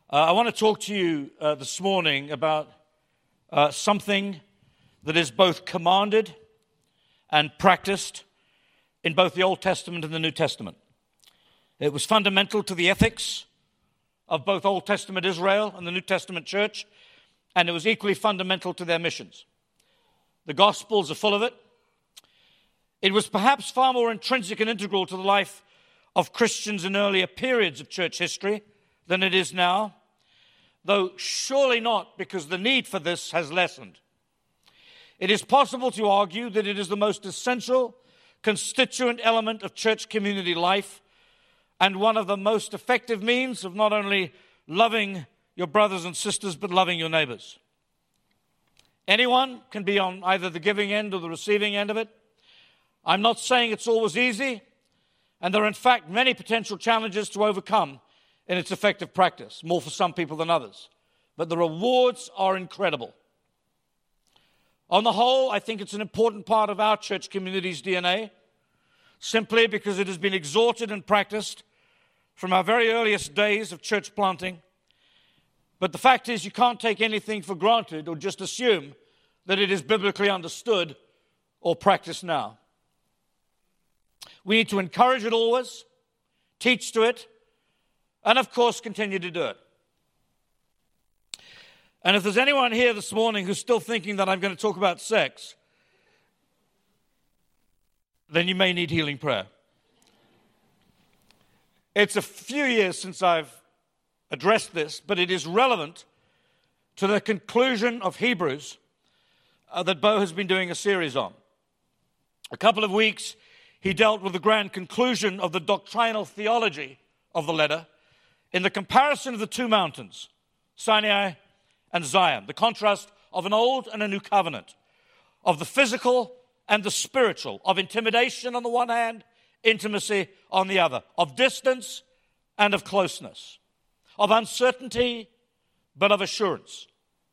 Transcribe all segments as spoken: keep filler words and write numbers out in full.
Uh, I want to talk to you uh, this morning about uh, something that is both commanded and practiced in both the Old Testament and the New Testament. It was fundamental to the ethics of both Old Testament Israel and the New Testament church, and it was equally fundamental to their missions. The Gospels are full of it. It was perhaps far more intrinsic and integral to the life of Christians in earlier periods of church history than it is now, though surely not because the need for this has lessened. It is possible to argue that it is the most essential constituent element of church community life and one of the most effective means of not only loving your brothers and sisters, but loving your neighbors. Anyone can be on either the giving end or the receiving end of it. I'm not saying it's always easy, and there are in fact many potential challenges to overcome in its effective practice, more for some people than others. But the rewards are incredible. On the whole, I think it's an important part of our church community's D N A, simply because it has been exhorted and practiced from our very earliest days of church planting. But the fact is, you can't take anything for granted or just assume that it is biblically understood or practiced now. We need to encourage it always, teach to it, and of course continue to do it. And if there's anyone here this morning who's still thinking that I'm going to talk about sex, then you may need healing prayer. It's a few years since I've addressed this, but it is relevant to the conclusion of Hebrews uh, that Bo has been doing a series on. A couple of weeks, he dealt with the grand conclusion of the doctrinal theology of the letter in the comparison of the two mountains, Sinai and Zion, the contrast of an old and a new covenant, of the physical and the spiritual, of intimidation on the one hand, intimacy on the other, of distance and of closeness, of uncertainty but of assurance.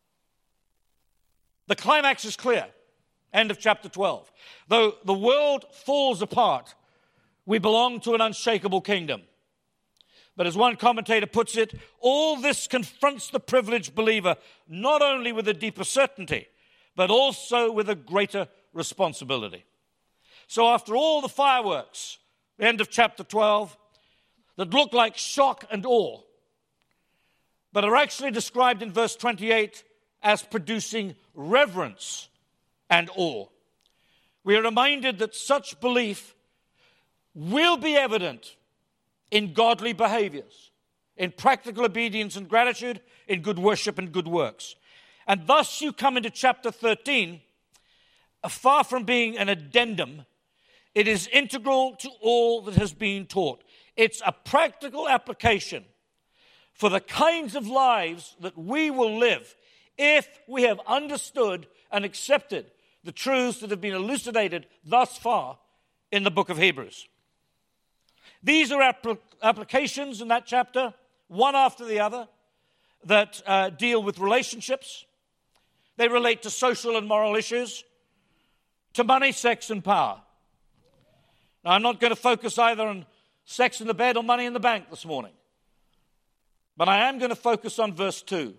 The climax is clear. End of chapter twelve. Though the world falls apart, we belong to an unshakable kingdom. But as one commentator puts it, all this confronts the privileged believer not only with a deeper certainty, but also with a greater responsibility. So after all the fireworks, the end of chapter twelve, that look like shock and awe, but are actually described in verse twenty-eight as producing reverence and awe, we are reminded that such belief will be evident in godly behaviors, in practical obedience and gratitude, in good worship and good works. And thus you come into chapter thirteen, far from being an addendum, it is integral to all that has been taught. It's a practical application for the kinds of lives that we will live if we have understood and accepted the truths that have been elucidated thus far in the book of Hebrews. These are apl- applications in that chapter, one after the other, that uh, deal with relationships. They relate to social and moral issues, to money, sex, and power. Now, I'm not going to focus either on sex in the bed or money in the bank this morning, but I am going to focus on verse two.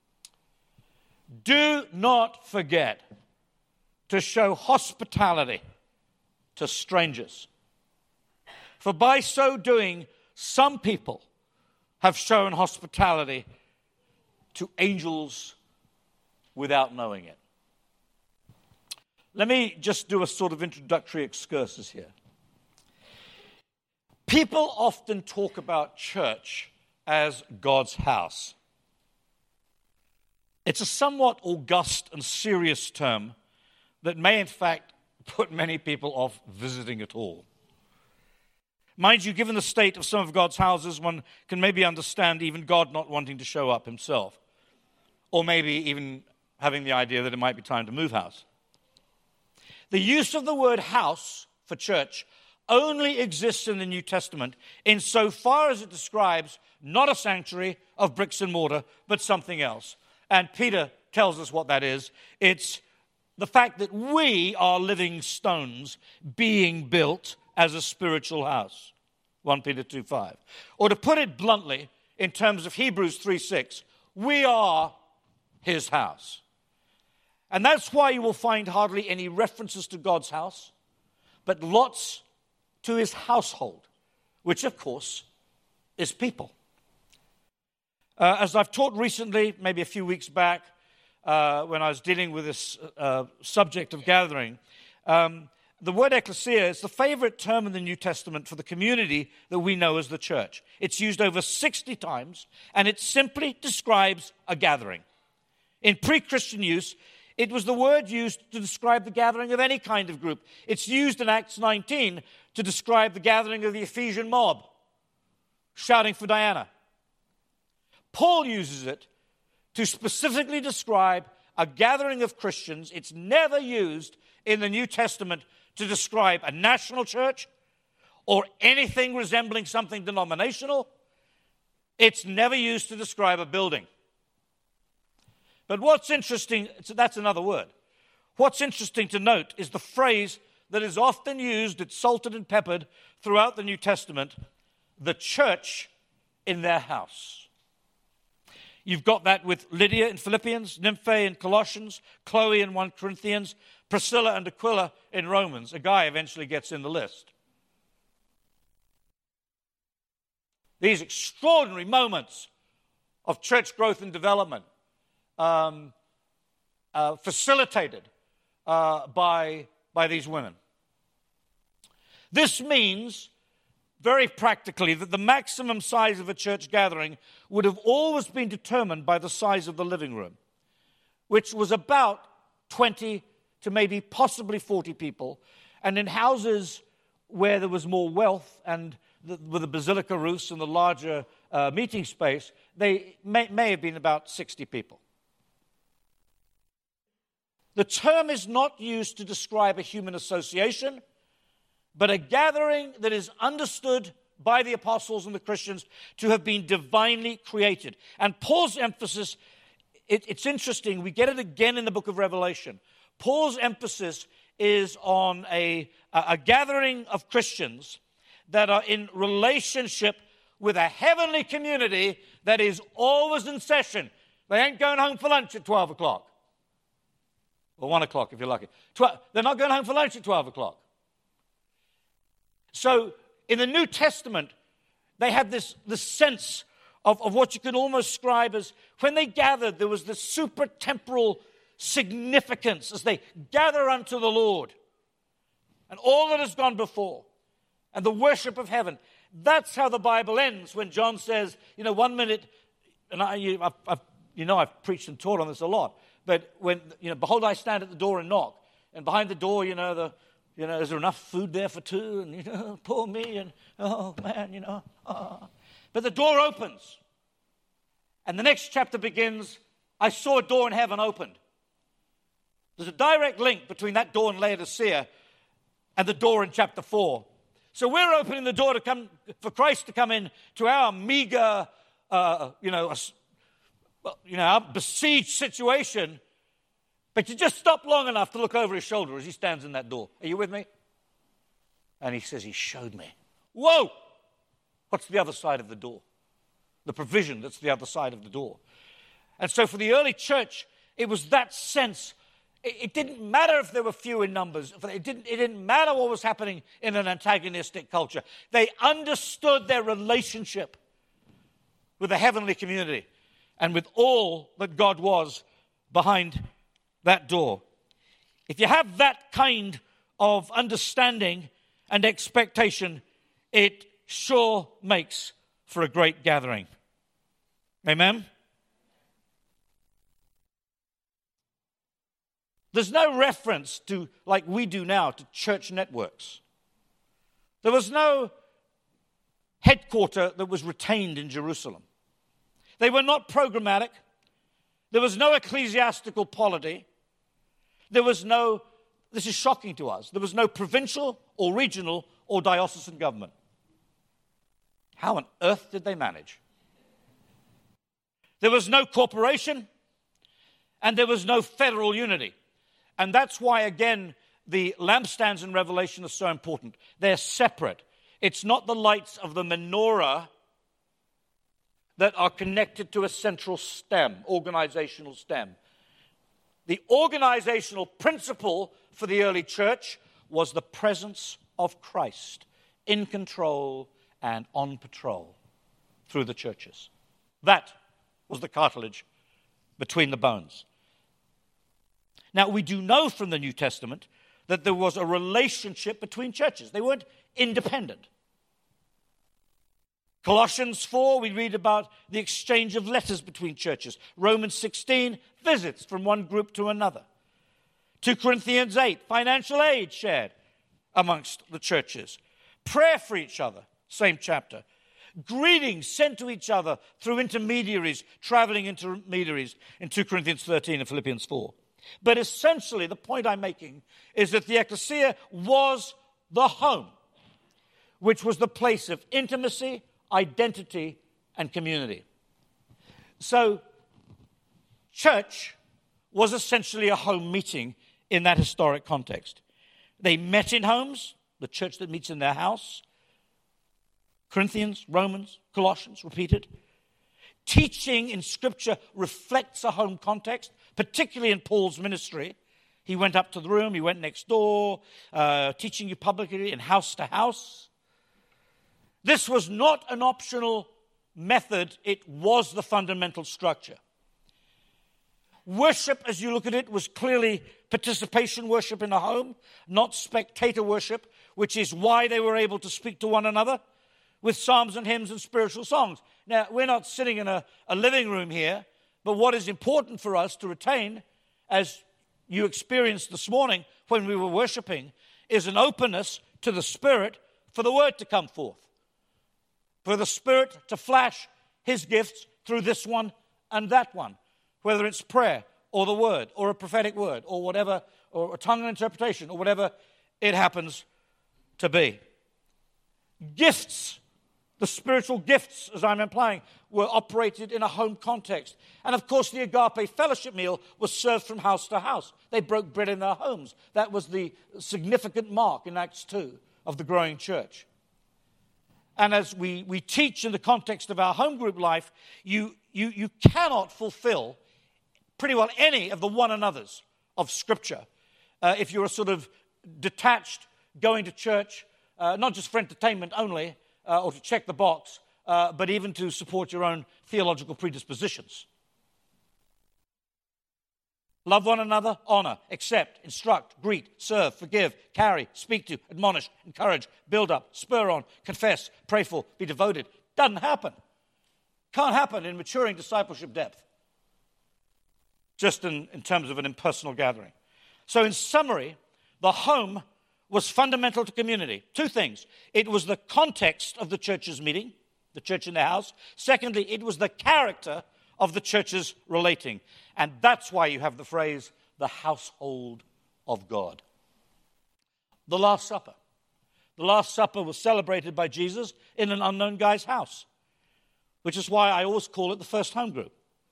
Do not forget to show hospitality to strangers. For by so doing, some people have shown hospitality to angels without knowing it. Let me just do a sort of introductory excursus here. People often talk about church as God's house. It's a somewhat august and serious term that may in fact put many people off visiting at all. Mind you, given the state of some of God's houses, one can maybe understand even God not wanting to show up himself, or maybe even having the idea that it might be time to move house. The use of the word house for church only exists in the New Testament insofar as it describes not a sanctuary of bricks and mortar, but something else. And Peter tells us what that is. It's the fact that we are living stones being built as a spiritual house. First Peter two five. Or to put it bluntly, in terms of Hebrews three six. We are his house. And that's why you will find hardly any references to God's house, but lots to his household, which of course is people. Uh, as I've taught recently, maybe a few weeks back, uh, when I was dealing with this uh, subject of gathering, um, the word ecclesia is the favorite term in the New Testament for the community that we know as the church. It's used over sixty times, and it simply describes a gathering. In pre-Christian use, it was the word used to describe the gathering of any kind of group. It's used in Acts nineteen to describe the gathering of the Ephesian mob, shouting for Diana. Paul uses it to specifically describe a gathering of Christians. It's never used in the New Testament to describe a national church or anything resembling something denominational. It's never used to describe a building. But what's interesting, that's another word. What's interesting to note is the phrase that is often used, it's salted and peppered throughout the New Testament, the church in their house. You've got that with Lydia in Philippians, Nymphe in Colossians, Chloe in First Corinthians, Priscilla and Aquila in Romans. A guy eventually gets in the list. These extraordinary moments of church growth and development, um, uh, facilitated uh, by, by these women. This means, very practically, that the maximum size of a church gathering would have always been determined by the size of the living room, which was about twenty to maybe possibly forty people. And in houses where there was more wealth and the, with the basilica roofs and the larger uh, meeting space, they may, may have been about sixty people. The term is not used to describe a human association, but a gathering that is understood by the apostles and the Christians to have been divinely created. And Paul's emphasis, it, it's interesting, we get it again in the book of Revelation. Paul's emphasis is on a, a gathering of Christians that are in relationship with a heavenly community that is always in session. They ain't going home for lunch at twelve o'clock. Or one o'clock if you're lucky. twelve, they're not going home for lunch at twelve o'clock. So in the New Testament, they had this, this sense of, of what you could almost describe as, when they gathered, there was this super-temporal significance as they gather unto the Lord. And all that has gone before. And the worship of heaven. That's how the Bible ends when John says, you know, one minute, and I, you, I've, I've, you know I've preached and taught on this a lot, but when, you know, behold, I stand at the door and knock. And behind the door, you know, the, you know, is there enough food there for two? And, you know, poor me, and, oh, man, you know. Oh. But the door opens. And the next chapter begins, I saw a door in heaven opened. There's a direct link between that door in Laodicea and the door in chapter four. So we're opening the door to come for Christ to come in to our meager, uh, you know, well, you know, our besieged situation. But you just stop long enough to look over his shoulder as he stands in that door. Are you with me? And he says, he showed me. Whoa! What's the other side of the door? The provision that's the other side of the door. And so for the early church, it was that sense. It, it didn't matter if there were few in numbers. It didn't, it didn't matter what was happening in an antagonistic culture. They understood their relationship with the heavenly community and with all that God was behind that door. If you have that kind of understanding and expectation, it sure makes for a great gathering. Amen? There's no reference to, like we do now, to church networks. There was no headquarter that was retained in Jerusalem. They were not programmatic. There was no ecclesiastical polity. There was no, this is shocking to us, there was no provincial or regional or diocesan government. How on earth did they manage? There was no corporation, and there was no federal unity. And that's why, again, the lampstands in Revelation are so important. They're separate. It's not the lights of the menorah that are connected to a central stem, organizational stem. The organizational principle for the early church was the presence of Christ in control and on patrol through the churches. That was the cartilage between the bones. Now, we do know from the New Testament that there was a relationship between churches. They weren't independent. Colossians four, we read about the exchange of letters between churches. Romans sixteen, visits from one group to another. Second Corinthians eight, financial aid shared amongst the churches. Prayer for each other, same chapter. Greetings sent to each other through intermediaries, traveling intermediaries in Second Corinthians thirteen and Philippians four. But essentially, the point I'm making is that the ecclesia was the home, which was the place of intimacy, identity, and community. So, church was essentially a home meeting in that historic context. They met in homes, the church that meets in their house. Corinthians, Romans, Colossians, repeated. Teaching in Scripture reflects a home context, particularly in Paul's ministry. He went up to the room, he went next door, uh, teaching you publicly in house to house. This was not an optional method, it was the fundamental structure. Worship, as you look at it, was clearly participation worship in a home, not spectator worship, which is why they were able to speak to one another with psalms and hymns and spiritual songs. Now, we're not sitting in a, a living room here, but what is important for us to retain, as you experienced this morning when we were worshiping, is an openness to the Spirit for the Word to come forth, for the Spirit to flash His gifts through this one and that one, whether it's prayer or the Word or a prophetic word or whatever, or a tongue interpretation or whatever it happens to be. Gifts, the spiritual gifts, as I'm implying, were operated in a home context. And of course, the agape fellowship meal was served from house to house. They broke bread in their homes. That was the significant mark in Acts two of the growing church. And as we, we teach in the context of our home group life, you, you, you cannot fulfill pretty well any of the one another's of Scripture uh, if you're a sort of detached, going to church, uh, not just for entertainment only, uh, or to check the box, uh, but even to support your own theological predispositions. Love one another, honor, accept, instruct, greet, serve, forgive, carry, speak to, admonish, encourage, build up, spur on, confess, pray for, be devoted. Doesn't happen. Can't happen in maturing discipleship depth, just in, in terms of an impersonal gathering. So in summary, the home was fundamental to community. Two things. It was the context of the church's meeting, the church in the house. Secondly, it was the character of the churches relating. And that's why you have the phrase, the household of God. The Last Supper. The Last Supper was celebrated by Jesus in an unknown guy's house, which is why I always call it the first home group.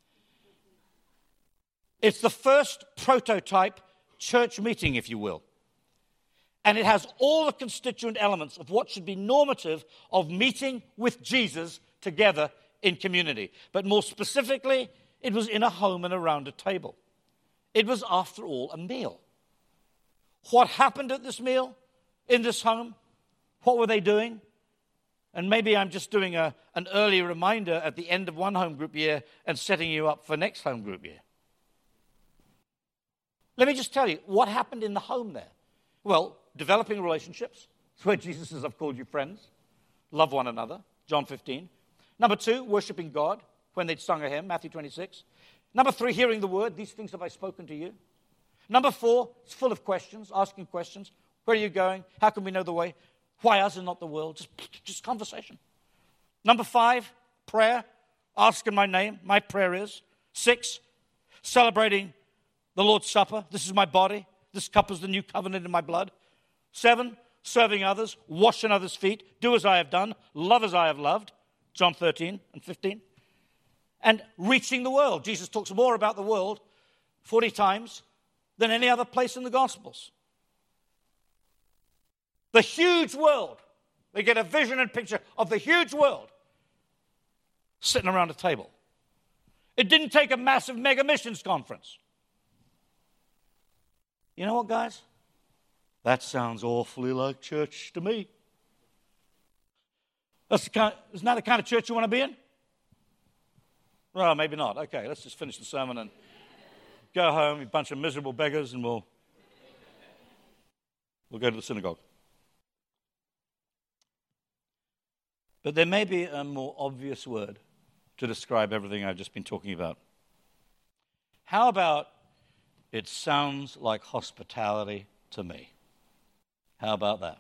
It's the first prototype church meeting, if you will. And it has all the constituent elements of what should be normative of meeting with Jesus together in community. But more specifically, it was in a home and around a table. It was, after all, a meal. What happened at this meal, in this home? What were they doing? And maybe I'm just doing a, an early reminder at the end of one home group year and setting you up for next home group year. Let me just tell you, what happened in the home there? Well, developing relationships. That's where Jesus says, I've called you friends. Love one another, John fifteen. Number two, worshiping God when they'd sung a hymn, Matthew twenty-six. Number three, hearing the word. These things have I spoken to you. Number four, it's full of questions, asking questions. Where are you going? How can we know the way? Why us and not the world? Just, just conversation. Number five, prayer. Ask in my name. My prayer is. Six, celebrating the Lord's Supper. This is my body. This cup is the new covenant in my blood. Seven, serving others, washing others' feet, do as I have done, love as I have loved, John thirteen and fifteen. And reaching the world. Jesus talks more about the world forty times than any other place in the Gospels. The huge world. They get a vision and picture of the huge world. sitting around a table. It didn't take a massive mega missions conference. You know what, guys? That sounds awfully like church to me. That's the kind, isn't that the kind of church you want to be in? Well, maybe not. Okay, let's just finish the sermon and go home, you bunch of miserable beggars, and we'll, we'll go to the synagogue. But there may be a more obvious word to describe everything I've just been talking about. How about it sounds like hospitality to me? How about that?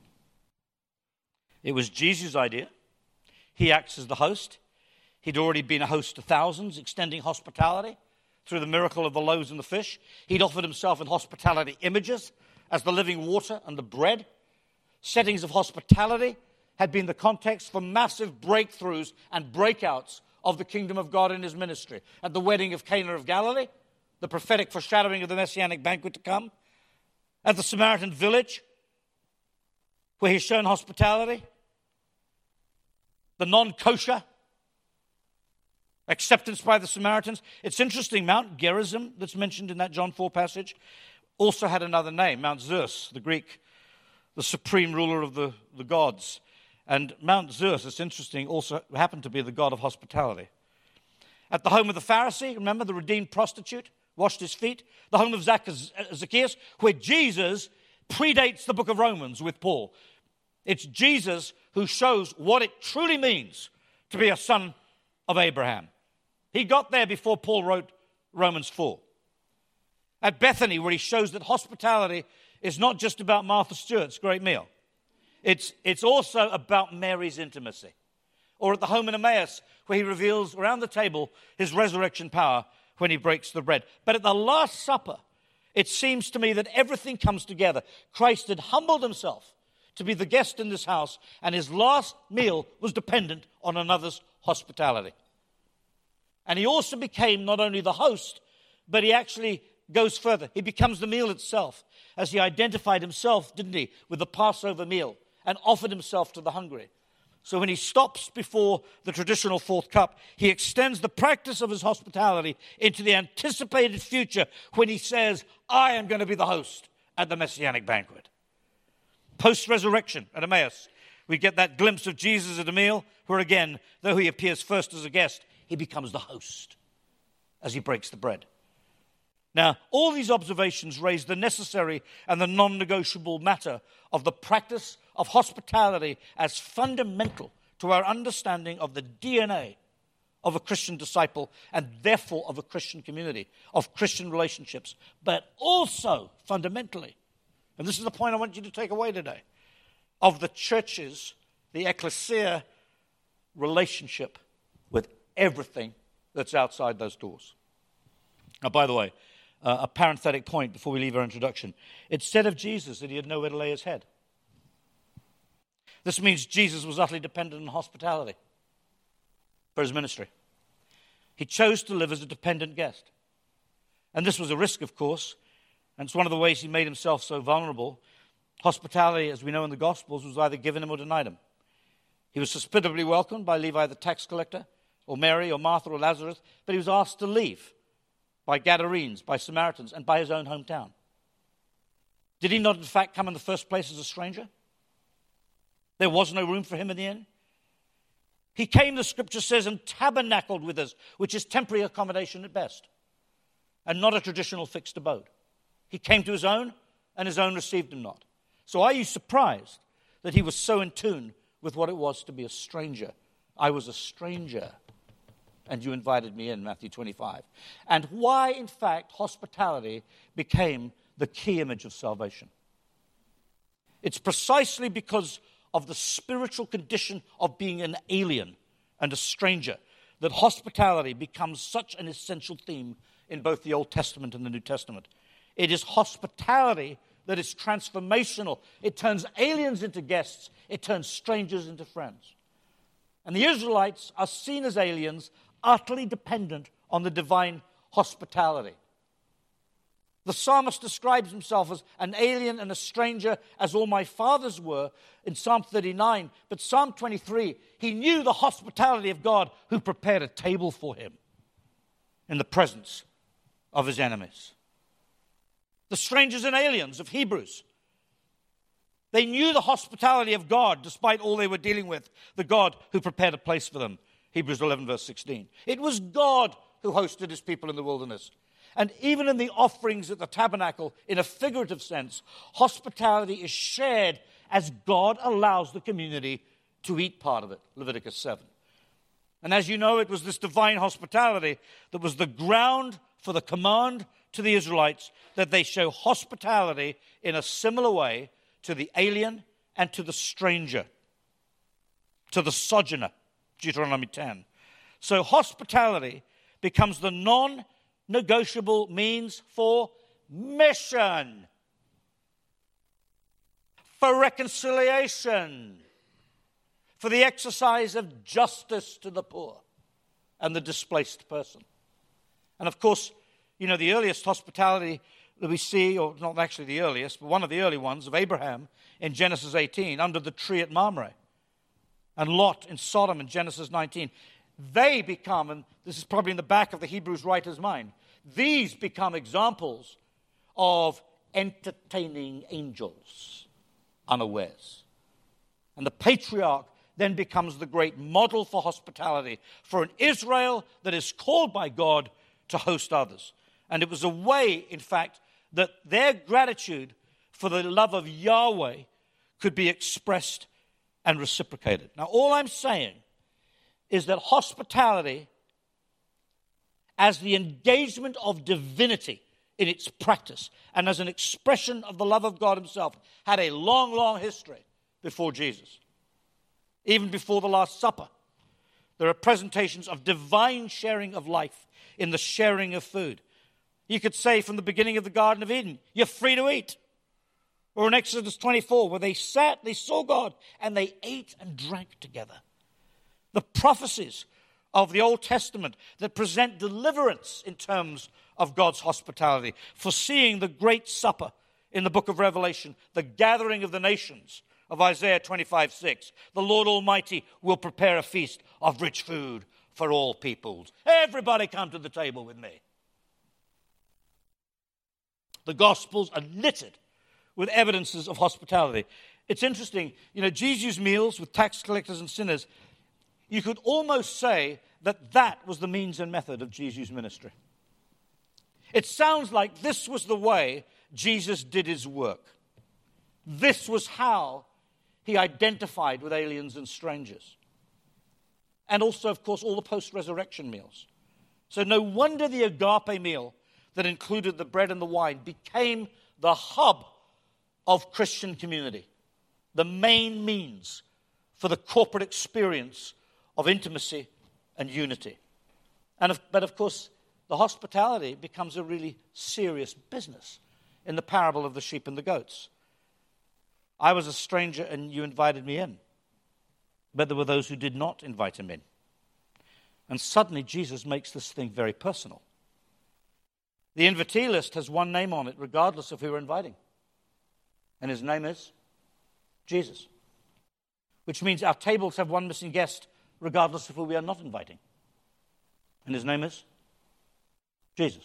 It was Jesus' idea. He acts as the host. He'd already been a host to thousands, extending hospitality through the miracle of the loaves and the fish. He'd offered himself in hospitality images as the living water and the bread. Settings of hospitality had been the context for massive breakthroughs and breakouts of the kingdom of God in his ministry. At the wedding of Cana of Galilee, the prophetic foreshadowing of the messianic banquet to come. At the Samaritan village, where he's shown hospitality. The non-kosher acceptance by the Samaritans. It's interesting, Mount Gerizim, that's mentioned in that John four passage, also had another name, Mount Zeus, the Greek, the supreme ruler of the, the gods. And Mount Zeus, it's interesting, also happened to be the god of hospitality. At the home of the Pharisee, remember the redeemed prostitute, washed his feet. The home of Zacchaeus, where Jesus predates the book of Romans with Paul. It's Jesus who shows what it truly means to be a son of Abraham. He got there before Paul wrote Romans four. At Bethany, where he shows that hospitality is not just about Martha Stewart's great meal. It's, it's also about Mary's intimacy. Or at the home in Emmaus, where he reveals around the table his resurrection power when he breaks the bread. But at the Last Supper, it seems to me that everything comes together. Christ had humbled himself to be the guest in this house, and his last meal was dependent on another's hospitality. And he also became not only the host, but he actually goes further. He becomes the meal itself, as he identified himself, didn't he, with the Passover meal and offered himself to the hungry. So when he stops before the traditional fourth cup, he extends the practice of his hospitality into the anticipated future when he says, I am going to be the host at the Messianic banquet. Post-resurrection at Emmaus, we get that glimpse of Jesus at a meal where again, though he appears first as a guest, he becomes the host as he breaks the bread. Now, all these observations raise the necessary and the non-negotiable matter of the practice of hospitality as fundamental to our understanding of the D N A of a Christian disciple and therefore of a Christian community, of Christian relationships, but also fundamentally, and this is the point I want you to take away today, of the church's, the ecclesia relationship with everything that's outside those doors. Now, by the way, uh, a parenthetic point before we leave our introduction. It said of Jesus that he had nowhere to lay his head. This means Jesus was utterly dependent on hospitality for his ministry. He chose to live as a dependent guest. And this was a risk, of course, and it's one of the ways he made himself so vulnerable. Hospitality, as we know in the Gospels, was either given him or denied him. He was hospitably welcomed by Levi the tax collector, or Mary, or Martha, or Lazarus, but he was asked to leave by Gadarenes, by Samaritans, and by his own hometown. Did he not, in fact, come in the first place as a stranger? There was no room for him in the inn. He came, the scripture says, and tabernacled with us, which is temporary accommodation at best, and not a traditional fixed abode. He came to his own, and his own received him not. So are you surprised that he was so in tune with what it was to be a stranger? I was a stranger, and you invited me in, Matthew twenty-five. And why, in fact, hospitality became the key image of salvation. It's precisely because of the spiritual condition of being an alien and a stranger that hospitality becomes such an essential theme in both the Old Testament and the New Testament. It is hospitality that is transformational. It turns aliens into guests. It turns strangers into friends. And the Israelites are seen as aliens, utterly dependent on the divine hospitality. The psalmist describes himself as an alien and a stranger, as all my fathers were, in Psalm thirty-nine. But Psalm twenty-three, he knew the hospitality of God who prepared a table for him in the presence of his enemies. The strangers and aliens of Hebrews, they knew the hospitality of God despite all they were dealing with, the God who prepared a place for them. Hebrews eleven, verse sixteen. It was God who hosted his people in the wilderness. And even in the offerings at the tabernacle, in a figurative sense, hospitality is shared as God allows the community to eat part of it, Leviticus seven. And as you know, it was this divine hospitality that was the ground for the command to the Israelites that they show hospitality in a similar way to the alien and to the stranger, to the sojourner, Deuteronomy ten. So hospitality becomes the non-negotiable means for mission, for reconciliation, for the exercise of justice to the poor and the displaced person. And of course, you know, the earliest hospitality that we see, or not actually the earliest, but one of the early ones of Abraham in Genesis eighteen, under the tree at Mamre, and Lot in Sodom in Genesis nineteen. They become, and this is probably in the back of the Hebrews writer's mind, these become examples of entertaining angels unawares. And the patriarch then becomes the great model for hospitality for an Israel that is called by God to host others. And it was a way, in fact, that their gratitude for the love of Yahweh could be expressed and reciprocated. Now, all I'm saying is that hospitality, as the engagement of divinity in its practice and as an expression of the love of God himself, had a long, long history before Jesus. Even before the Last Supper, there are presentations of divine sharing of life in the sharing of food. You could say from the beginning of the Garden of Eden, you're free to eat. Or in Exodus twenty-four, where they sat, they saw God, and they ate and drank together. The prophecies of the Old Testament that present deliverance in terms of God's hospitality, foreseeing the great supper in the book of Revelation, the gathering of the nations of Isaiah twenty-five six. The Lord Almighty will prepare a feast of rich food for all peoples. Everybody come to the table with me. The Gospels are littered with evidences of hospitality. It's interesting, you know, Jesus' meals with tax collectors and sinners, you could almost say that that was the means and method of Jesus' ministry. It sounds like this was the way Jesus did his work. This was how he identified with aliens and strangers. And also, of course, all the post-resurrection meals. So no wonder the agape meal that included the bread and the wine became the hub of Christian community, the main means for the corporate experience of intimacy and unity. And of, but of course, the hospitality becomes a really serious business in the parable of the sheep and the goats. I was a stranger and you invited me in, but there were those who did not invite him in. And suddenly Jesus makes this thing very personal. The invitee list has one name on it, regardless of who we're inviting. And his name is Jesus. Which means our tables have one missing guest, regardless of who we are not inviting. And his name is Jesus.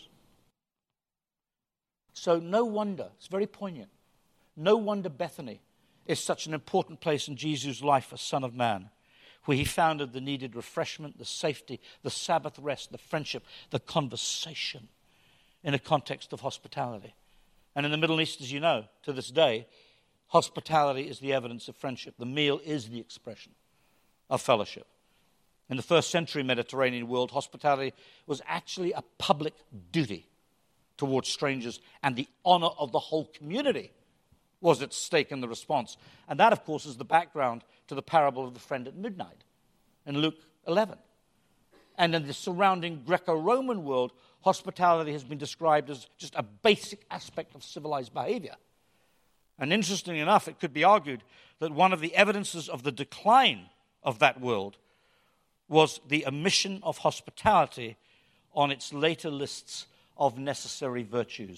So no wonder, it's very poignant, no wonder Bethany is such an important place in Jesus' life as Son of Man, where he founded the needed refreshment, the safety, the Sabbath rest, the friendship, the conversation in a context of hospitality. And in the Middle East, as you know, to this day, hospitality is the evidence of friendship. The meal is the expression of fellowship. In the first century Mediterranean world, hospitality was actually a public duty towards strangers, and the honor of the whole community was at stake in the response. And that, of course, is the background to the parable of the friend at midnight in Luke eleven. And in the surrounding Greco-Roman world, hospitality has been described as just a basic aspect of civilized behavior. And interestingly enough, it could be argued that one of the evidences of the decline of that world was the omission of hospitality on its later lists of necessary virtues.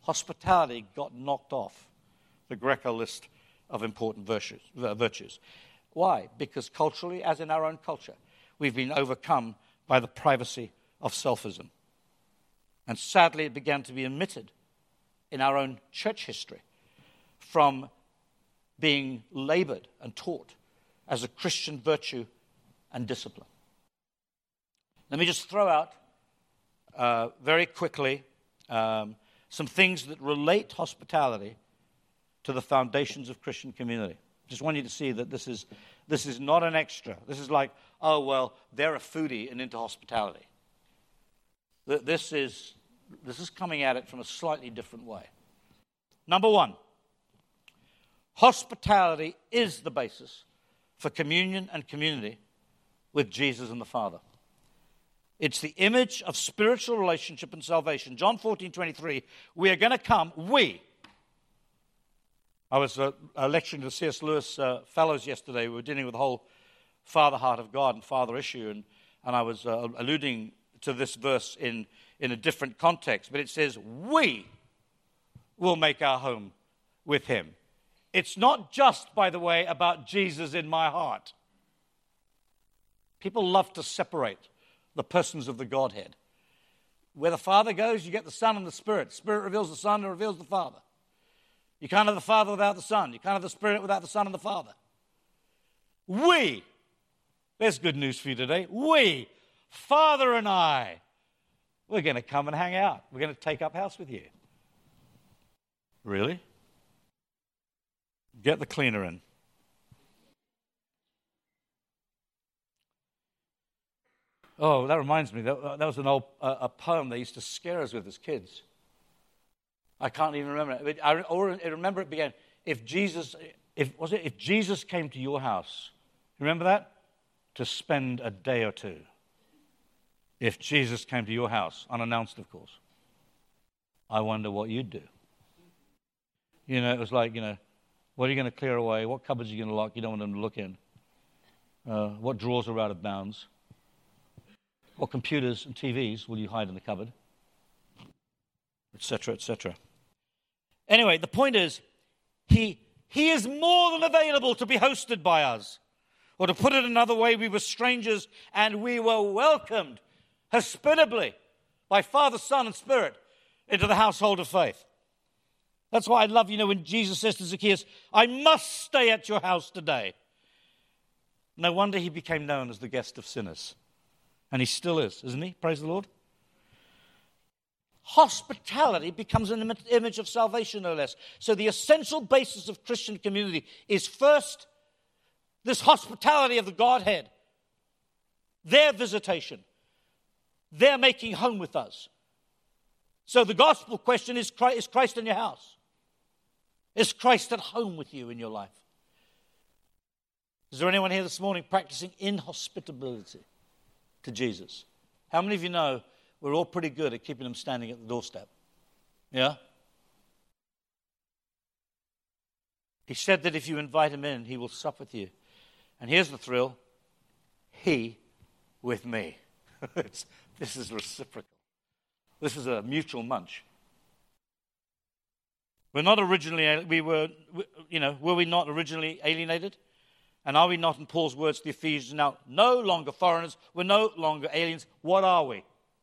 hospitality got knocked off the Greco list of important virtues. Uh, virtues. Why? Because culturally, as in our own culture, we've been overcome by the privacy of selfism. And sadly, it began to be omitted in our own church history from being labored and taught as a Christian virtue and discipline. Let me just throw out uh, very quickly um, some things that relate hospitality to the foundations of Christian community. Just want you to see that this is this is not an extra. This is like, oh, well, they're a foodie and into hospitality. This is, this is coming at it from a slightly different way. Number one, hospitality is the basis for communion and community with Jesus and the Father. It's the image of spiritual relationship and salvation. John fourteen twenty-three, we are going to come, we. I was uh, uh, lecturing to the C S Lewis uh, fellows yesterday. We were dealing with the whole Father heart of God and Father issue, and, and I was uh, alluding to this verse in, in a different context. But it says, we will make our home with him. It's not just, by the way, about Jesus in my heart. People love to separate the persons of the Godhead. Where the Father goes, you get the Son and the Spirit. The Spirit reveals the Son and reveals the Father. You can't have the Father without the Son. You can't have the Spirit without the Son and the Father. We, there's good news for you today. We, Father and I, we're going to come and hang out. We're going to take up house with you. Really? Get the cleaner in. Oh, that reminds me. That, that was an old uh, a poem they used to scare us with as kids. I can't even remember it. I, or I remember it began, if Jesus, if was it, if Jesus came to your house, remember that? To spend a day or two. If Jesus came to your house, unannounced, of course, I wonder what you'd do. You know, it was like, you know, what are you going to clear away? What cupboards are you going to lock? You don't want them to look in. Uh, what drawers are out of bounds? What computers and T Vs will you hide in the cupboard? Etc., et cetera. Anyway, the point is, he, he is more than available to be hosted by us. Or to put it another way, we were strangers and we were welcomed hospitably by Father, Son, and Spirit into the household of faith. That's why I love, you know, when Jesus says to Zacchaeus, I must stay at your house today. No wonder he became known as the guest of sinners. And he still is, isn't he? Praise the Lord. Hospitality becomes an image of salvation, no less. So the essential basis of Christian community is first this hospitality of the Godhead, their visitation, their making home with us. So the gospel question is, is Christ in your house? Is Christ at home with you in your life? Is there anyone here this morning practicing inhospitability to Jesus? How many of you know we're all pretty good at keeping him standing at the doorstep? Yeah? He said that if you invite him in, he will sup with you. And here's the thrill. He with me. This is reciprocal. This is a mutual munch. We're not originally, we were, you know, were we not originally alienated? And are we not, in Paul's words to the Ephesians, now no longer foreigners, we're no longer aliens. What are we?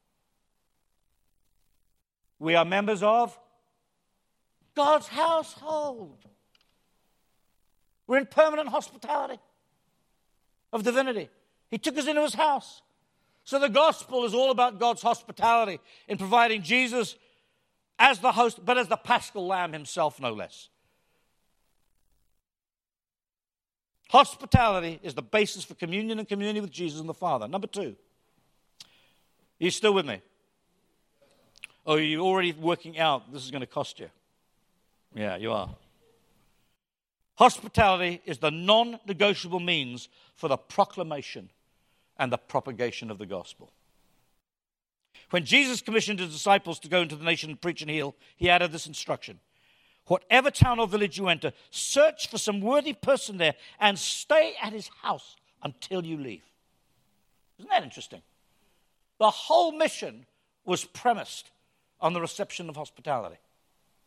We are members of God's household. We're in permanent hospitality of divinity. He took us into his house. So the gospel is all about God's hospitality in providing Jesus as the host, but as the paschal lamb himself, no less. Hospitality is the basis for communion and community with Jesus and the Father. Number two. Are you still with me? Oh, are you already working out this is going to cost you? Yeah, you are. Hospitality is the non-negotiable means for the proclamation and the propagation of the gospel. When Jesus commissioned his disciples to go into the nation and preach and heal, he added this instruction. Whatever town or village you enter, search for some worthy person there and stay at his house until you leave. Isn't that interesting? The whole mission was premised on the reception of hospitality.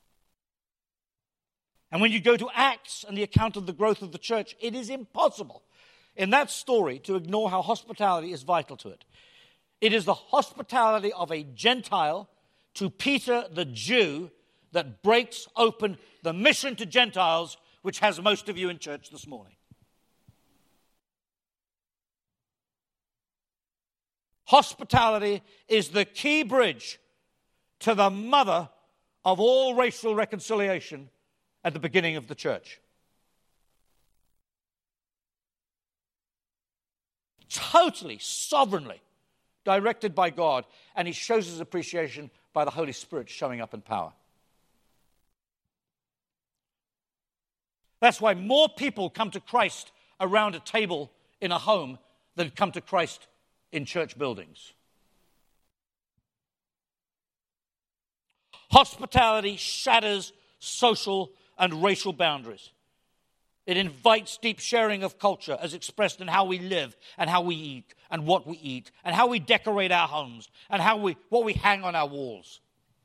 And when you go to Acts and the account of the growth of the church, it is impossible in that story to ignore how hospitality is vital to it. It is the hospitality of a Gentile to Peter the Jew that breaks open the mission to Gentiles, which has most of you in church this morning. Hospitality is the key bridge to the mother of all racial reconciliation at the beginning of the church. Totally, sovereignly directed by God, and he shows his appreciation by the Holy Spirit showing up in power. That's why more people come to Christ around a table in a home than come to Christ in church buildings. Hospitality shatters social and racial boundaries. It invites deep sharing of culture as expressed in how we live and how we eat and what we eat and how we decorate our homes and how we what we hang on our walls.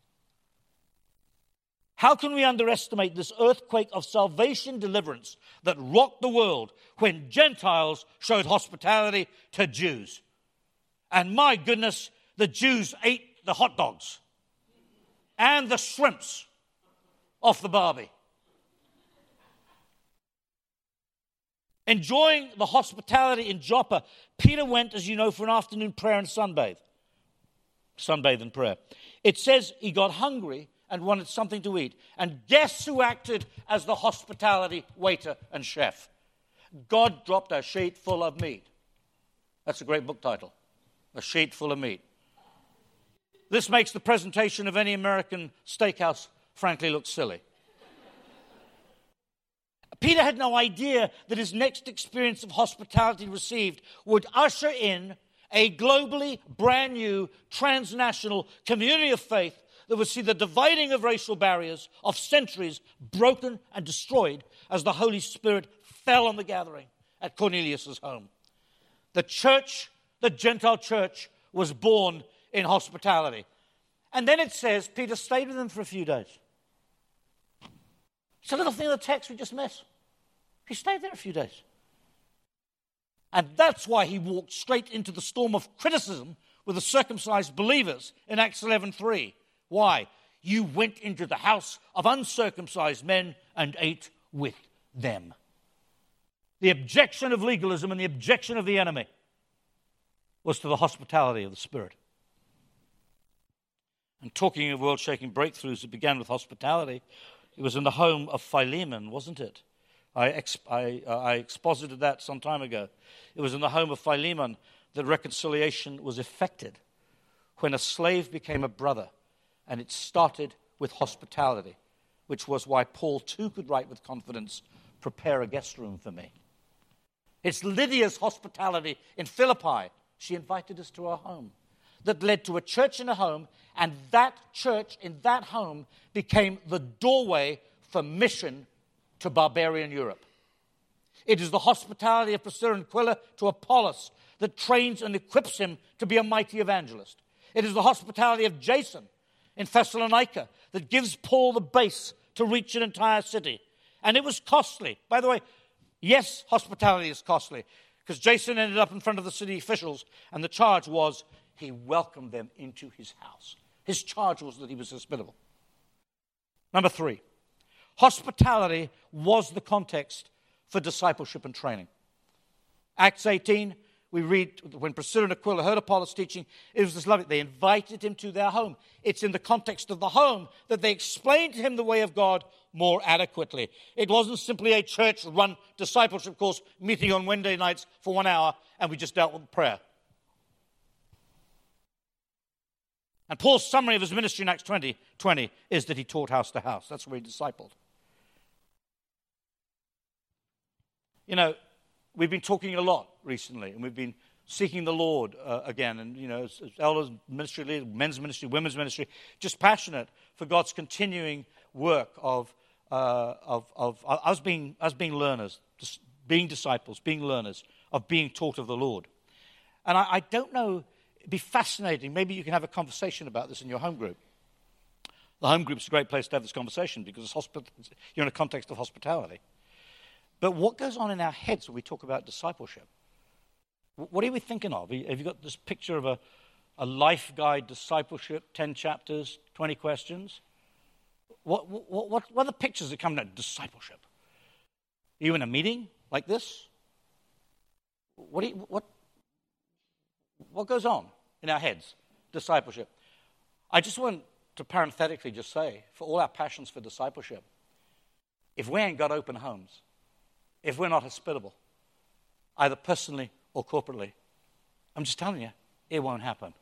How can we underestimate this earthquake of salvation deliverance that rocked the world when Gentiles showed hospitality to Jews? And my goodness, the Jews ate the hot dogs and the shrimps off the barbie. Enjoying the hospitality in Joppa, Peter went, as you know, for an afternoon prayer and sunbathe. Sunbathe and prayer. It says he got hungry and wanted something to eat. And guess who acted as the hospitality waiter and chef? God dropped a sheet full of meat. That's a great book title. A sheet full of meat. This makes the presentation of any American steakhouse, frankly, look silly. Peter had no idea that his next experience of hospitality received would usher in a globally brand new transnational community of faith that would see the dividing of racial barriers of centuries broken and destroyed as the Holy Spirit fell on the gathering at Cornelius' home. The church, the Gentile church, was born in hospitality. And then it says Peter stayed with them for a few days. It's a little thing in the text we just missed. He stayed there a few days. And that's why he walked straight into the storm of criticism with the circumcised believers in Acts eleven three. Why? You went into the house of uncircumcised men and ate with them. The objection of legalism and the objection of the enemy was to the hospitality of the Spirit. And talking of world-shaking breakthroughs, it began with hospitality. It was in the home of Philemon, wasn't it? I, exp- I, uh, I exposited that some time ago. It was in the home of Philemon that reconciliation was effected when a slave became a brother, and it started with hospitality, which was why Paul too could write with confidence, prepare a guest room for me. It's Lydia's hospitality in Philippi. She invited us to her home. That led to a church in a home, and that church in that home became the doorway for mission to barbarian Europe. It is the hospitality of Priscilla and Aquila to Apollos that trains and equips him to be a mighty evangelist. It is the hospitality of Jason in Thessalonica that gives Paul the base to reach an entire city. And it was costly. By the way, yes, hospitality is costly, because Jason ended up in front of the city officials, and the charge was he welcomed them into his house. His charge was that he was hospitable. Number three, hospitality was the context for discipleship and training. Acts eighteen, we read when Priscilla and Aquila heard Apollos teaching, it was this lovely. They invited him to their home. It's in the context of the home that they explained to him the way of God more adequately. It wasn't simply a church-run discipleship course meeting on Wednesday nights for one hour and we just dealt with prayer. And Paul's summary of his ministry in Acts twenty, twenty is that he taught house to house. That's where he discipled. You know, we've been talking a lot recently, and we've been seeking the Lord uh, again. And, you know, as, as elders, ministry leaders, men's ministry, women's ministry, just passionate for God's continuing work of uh, of, of uh, us being us being learners, being disciples, being learners, of being taught of the Lord. And I, I don't know, it'd be fascinating. Maybe you can have a conversation about this in your home group. The home group's a great place to have this conversation because it's hospi- you're in a context of hospitality. But what goes on in our heads when we talk about discipleship? What are we thinking of? Have you got this picture of a, a life guide discipleship, ten chapters, twenty questions? What, what, what, what are the pictures that come to discipleship? Are you in a meeting like this? What, do you, what, what goes on in our heads? Discipleship. I just want to parenthetically just say, for all our passions for discipleship, if we ain't got open homes, if we're not hospitable, either personally or corporately, I'm just telling you, it won't happen.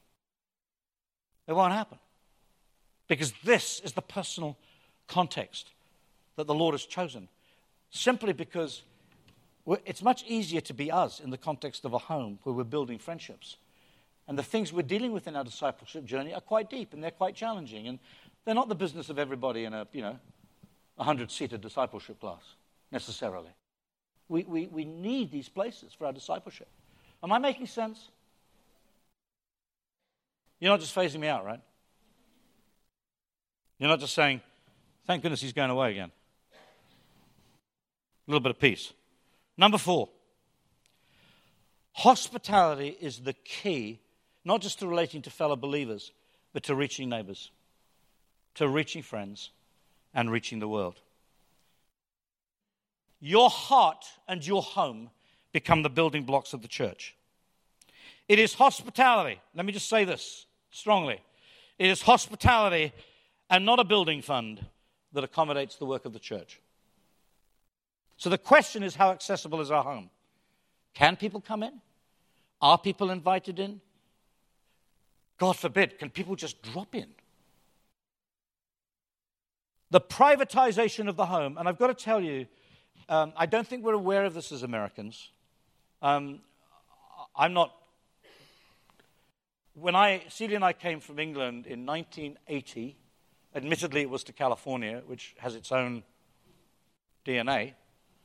It won't happen. Because this is the personal context that the Lord has chosen. Simply because it's much easier to be us in the context of a home where we're building friendships. And the things we're dealing with in our discipleship journey are quite deep and they're quite challenging. And they're not the business of everybody in a, you know, a hundred-seater discipleship class, necessarily. We, we, we need these places for our discipleship. Am I making sense? You're not just phasing me out, right? You're not just saying, thank goodness he's going away again. A little bit of peace. Number four, hospitality is the key, not just to relating to fellow believers, but to reaching neighbors, to reaching friends, and reaching the world. Your heart and your home become the building blocks of the church. It is hospitality. Let me just say this strongly. It is hospitality and not a building fund that accommodates the work of the church. So the question is, how accessible is our home? Can people come in? Are people invited in? God forbid, can people just drop in? The privatization of the home, and I've got to tell you, um, I don't think we're aware of this as Americans. Um, I'm not. When I, Celia and I came from England in nineteen eighty, admittedly it was to California, which has its own D N A.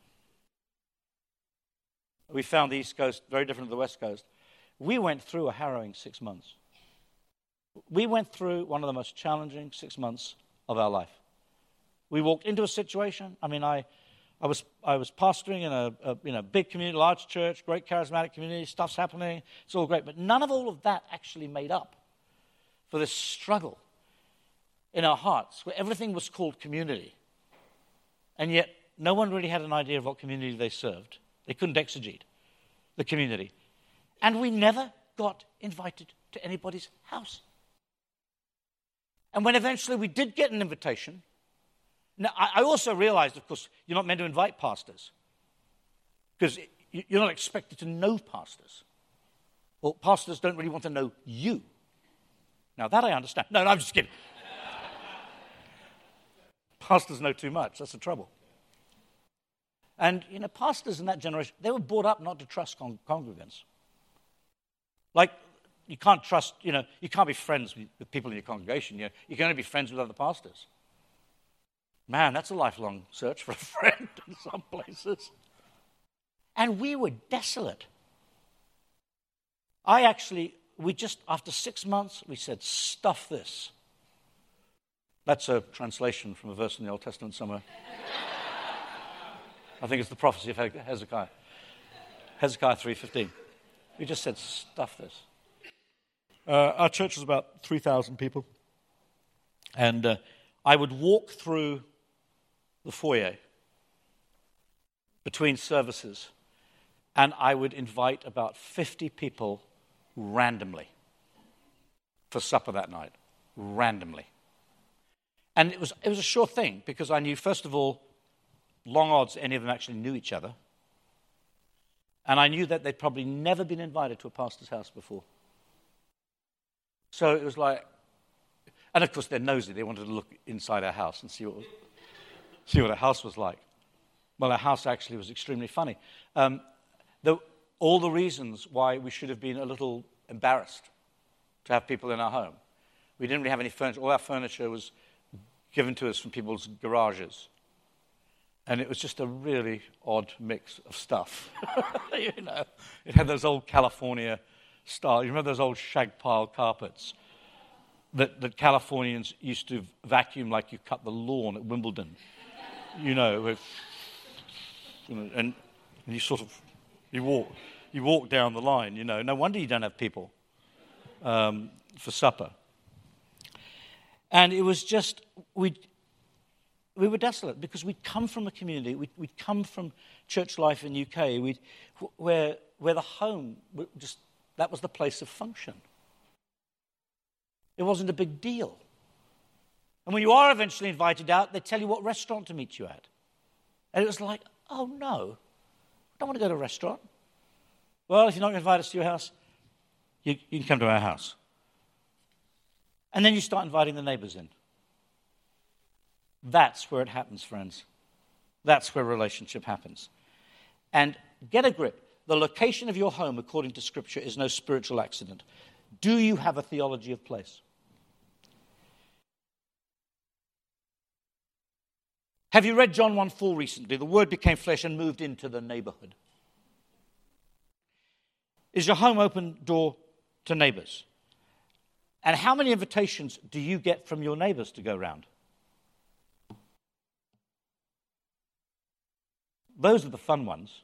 We found the East Coast very different to the West Coast. We went through a harrowing six months. We went through one of the most challenging six months of our life. We walked into a situation. I mean, I, I was I was pastoring in a, a you know big community, large church, great charismatic community. Stuff's happening. It's all great, but none of all of that actually made up for this struggle in our hearts, where everything was called community, and yet no one really had an idea of what community they served. They couldn't exegete the community. And we never got invited to anybody's house. And when eventually we did get an invitation, now I also realized, of course, you're not meant to invite pastors because you're not expected to know pastors. Well, pastors don't really want to know you. Now that I understand. No, no I'm just kidding. Pastors know too much. That's the trouble. And, you know, pastors in that generation, they were brought up not to trust con- congregants. Like, you can't trust, you know, you can't be friends with, with people in your congregation. You, you can only be friends with other pastors. Man, that's a lifelong search for a friend in some places. And we were desolate. I actually, we just, after six months, we said, stuff this. That's a translation from a verse in the Old Testament somewhere. I think it's the prophecy of Hezekiah. Hezekiah three fifteen. We just said, stuff this. Uh, our church was about three thousand people. And uh, I would walk through the foyer between services, and I would invite about fifty people randomly for supper that night. Randomly. And it was it was a sure thing, because I knew, first of all, long odds any of them actually knew each other. And I knew that they'd probably never been invited to a pastor's house before. So it was like, and of course they're nosy. They wanted to look inside our house and see what see what our house was like. Well, our house actually was extremely funny. Um, the, all the reasons why we should have been a little embarrassed to have people in our home. We didn't really have any furniture. All our furniture was given to us from people's garages. And it was just a really odd mix of stuff. You know, it had those old California style. You remember those old shag pile carpets? that, that Californians used to vacuum like you cut the lawn at Wimbledon. You know, with, you know and, and you sort of, you walk, you walk down the line, you know. No wonder you don't have people um, for supper. And it was just, we we were desolate because we'd come from a community, we'd, we'd come from church life in the U K, we'd, where, where the home, just that was the place of function. It wasn't a big deal. And when you are eventually invited out, they tell you what restaurant to meet you at. And it was like, oh no, I don't want to go to a restaurant. Well, if you're not going to invite us to your house, you, you can come to our house. And then you start inviting the neighbors in. That's where it happens, friends. That's where relationship happens. And get a grip. The location of your home, according to Scripture, is no spiritual accident. Do you have a theology of place? Have you read John one four recently? The Word became flesh and moved into the neighborhood. Is your home open door to neighbors? And how many invitations do you get from your neighbors to go round? Those are the fun ones.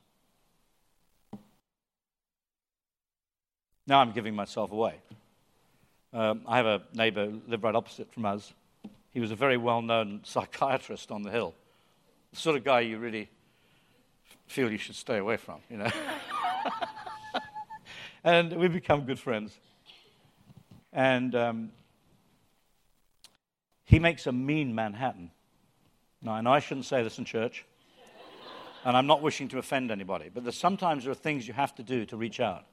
Now I'm giving myself away. Um, I have a neighbor who lived right opposite from us. He was a very well-known psychiatrist on the hill. The sort of guy you really feel you should stay away from, you know. And we've become good friends. And um, he makes a mean Manhattan. Now, I know I shouldn't say this in church, and I'm not wishing to offend anybody, but there's sometimes there are things you have to do to reach out.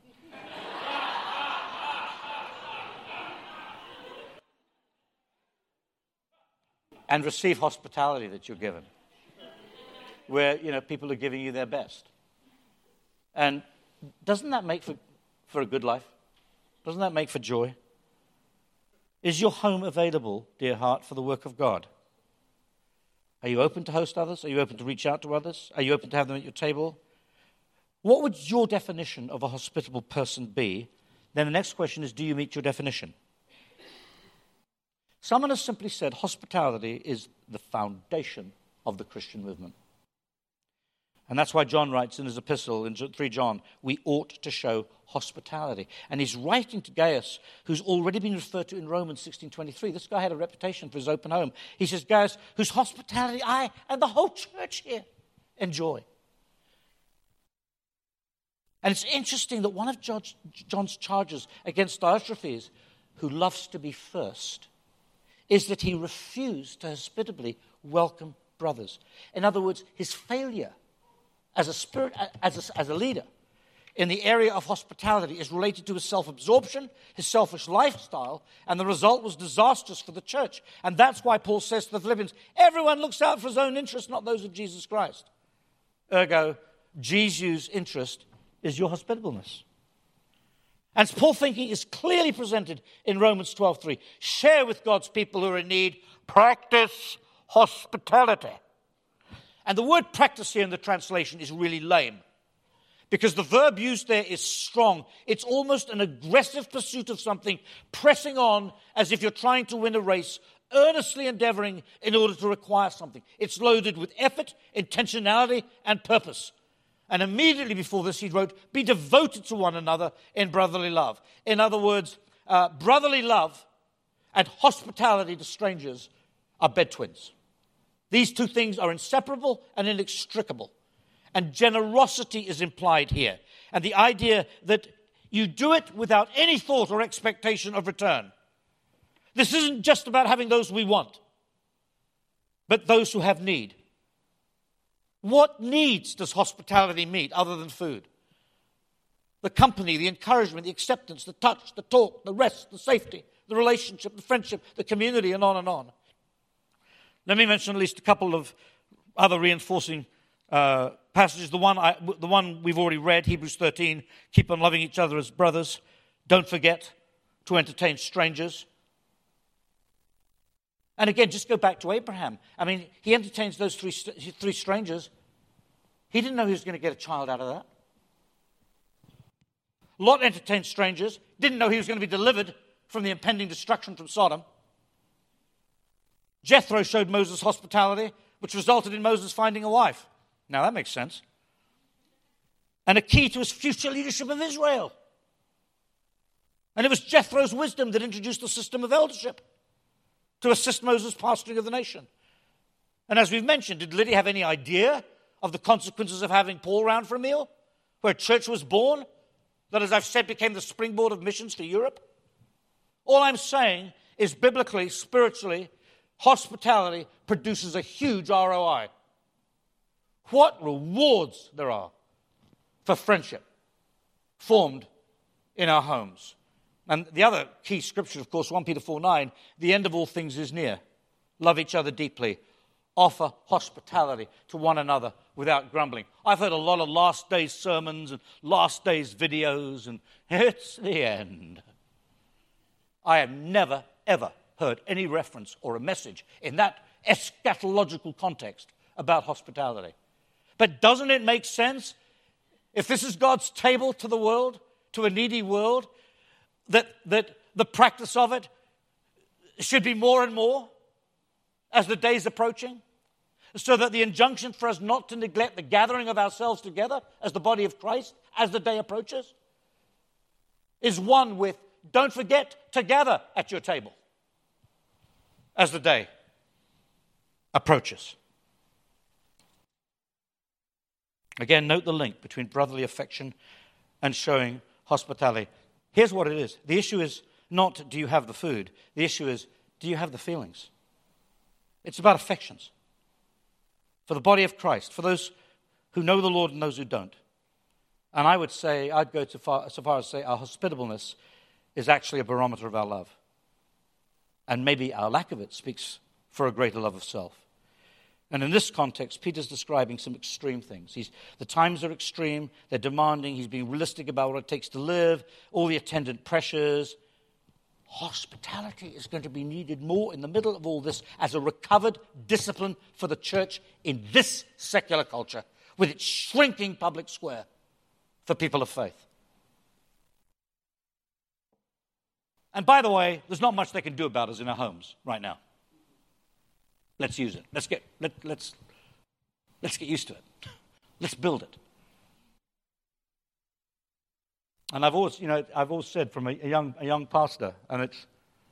And receive hospitality that you're given, where, you know, people are giving you their best. And doesn't that make for, for a good life? Doesn't that make for joy? Is your home available, dear heart, for the work of God? Are you open to host others? Are you open to reach out to others? Are you open to have them at your table? What would your definition of a hospitable person be? Then the next question is, do you meet your definition? Someone has simply said hospitality is the foundation of the Christian movement. And that's why John writes in his epistle in three John, we ought to show hospitality. And he's writing to Gaius, who's already been referred to in Romans sixteen twenty-three. This guy had a reputation for his open home. He says, Gaius, whose hospitality I and the whole church here enjoy. And it's interesting that one of John's charges against Diotrephes, who loves to be first, is that he refused to hospitably welcome brothers. In other words, his failure as a spirit, as a, as a leader in the area of hospitality is related to his self-absorption, his selfish lifestyle, and the result was disastrous for the church. And that's why Paul says to the Philippians, everyone looks out for his own interests, not those of Jesus Christ. Ergo, Jesus' interest is your hospitableness. And Paul's thinking is clearly presented in Romans twelve three. Share with God's people who are in need. Practice hospitality. And the word practice here in the translation is really lame, because the verb used there is strong. It's almost an aggressive pursuit of something, pressing on as if you're trying to win a race, earnestly endeavoring in order to acquire something. It's loaded with effort, intentionality, and purpose. And immediately before this, he wrote, be devoted to one another in brotherly love. In other words, uh, brotherly love and hospitality to strangers are bed twins. These two things are inseparable and inextricable. And generosity is implied here. And the idea that you do it without any thought or expectation of return. This isn't just about having those we want, but those who have need. What needs does hospitality meet other than food? The company, the encouragement, the acceptance, the touch, the talk, the rest, the safety, the relationship, the friendship, the community, and on and on. Let me mention at least a couple of other reinforcing uh, passages. The one, I, the one we've already read, Hebrews thirteen, keep on loving each other as brothers. Don't forget to entertain strangers. And again, just go back to Abraham. I mean, he entertains those three, three strangers. He didn't know he was going to get a child out of that. Lot entertained strangers. Didn't know he was going to be delivered from the impending destruction from Sodom. Jethro showed Moses hospitality, which resulted in Moses finding a wife. Now that makes sense. And a key to his future leadership of Israel. And it was Jethro's wisdom that introduced the system of eldership to assist Moses' pastoring of the nation. And as we've mentioned, did Lydia have any idea of the consequences of having Paul around for a meal? Where a church was born, that, as I've said, became the springboard of missions for Europe? All I'm saying is, biblically, spiritually, hospitality produces a huge R O I. What rewards there are for friendship formed in our homes. And the other key scripture, of course, First Peter four nine, the end of all things is near. Love each other deeply. Offer hospitality to one another without grumbling. I've heard a lot of last days sermons and last days videos, and it's the end. I have never, ever heard any reference or a message in that eschatological context about hospitality. But doesn't it make sense, if this is God's table to the world, to a needy world, that, that the practice of it should be more and more as the day's approaching? So that the injunction for us not to neglect the gathering of ourselves together as the body of Christ as the day approaches is one with, don't forget to gather at your table as the day approaches. Again, note the link between brotherly affection and showing hospitality. Here's what it is. The issue is not, do you have the food? The issue is, do you have the feelings? It's about affections. For the body of Christ, for those who know the Lord and those who don't. And I would say, I'd go so far, so far as to say our hospitableness is actually a barometer of our love. And maybe our lack of it speaks for a greater love of self. And in this context, Peter's describing some extreme things. He's, the times are extreme, they're demanding, he's being realistic about what it takes to live, all the attendant pressures. Hospitality is going to be needed more in the middle of all this as a recovered discipline for the church in this secular culture with its shrinking public square for people of faith. And by the way, there's not much they can do about us in our homes right now. Let's use it. Let's get let, let's let's get used to it. Let's build it. And I've always, you know, I've always said from a, a young a young pastor, and it's.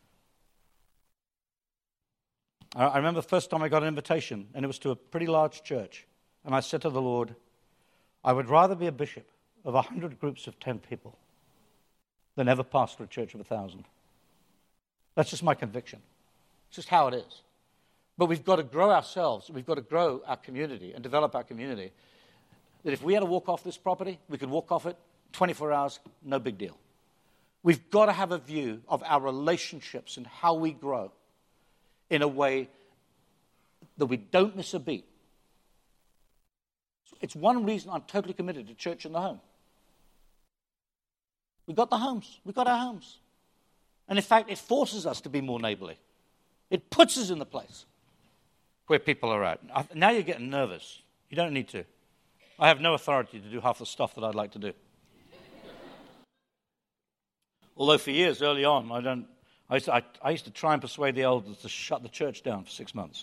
I, I remember the first time I got an invitation, and it was to a pretty large church, and I said to the Lord, I would rather be a bishop of a hundred groups of ten people than ever pastor a church of a thousand. That's just my conviction. It's just how it is. But we've got to grow ourselves. We've got to grow our community and develop our community. That if we had to walk off this property, we could walk off it twenty-four hours, no big deal. We've got to have a view of our relationships and how we grow in a way that we don't miss a beat. It's one reason I'm totally committed to church in the home. We've got the homes. We've got our homes. And in fact, it forces us to be more neighborly. It puts us in the place where people are at. Now you're getting nervous. You don't need to. I have no authority to do half the stuff that I'd like to do. Although for years early on, I don't. I used, to, I, I used to try and persuade the elders to shut the church down for six months.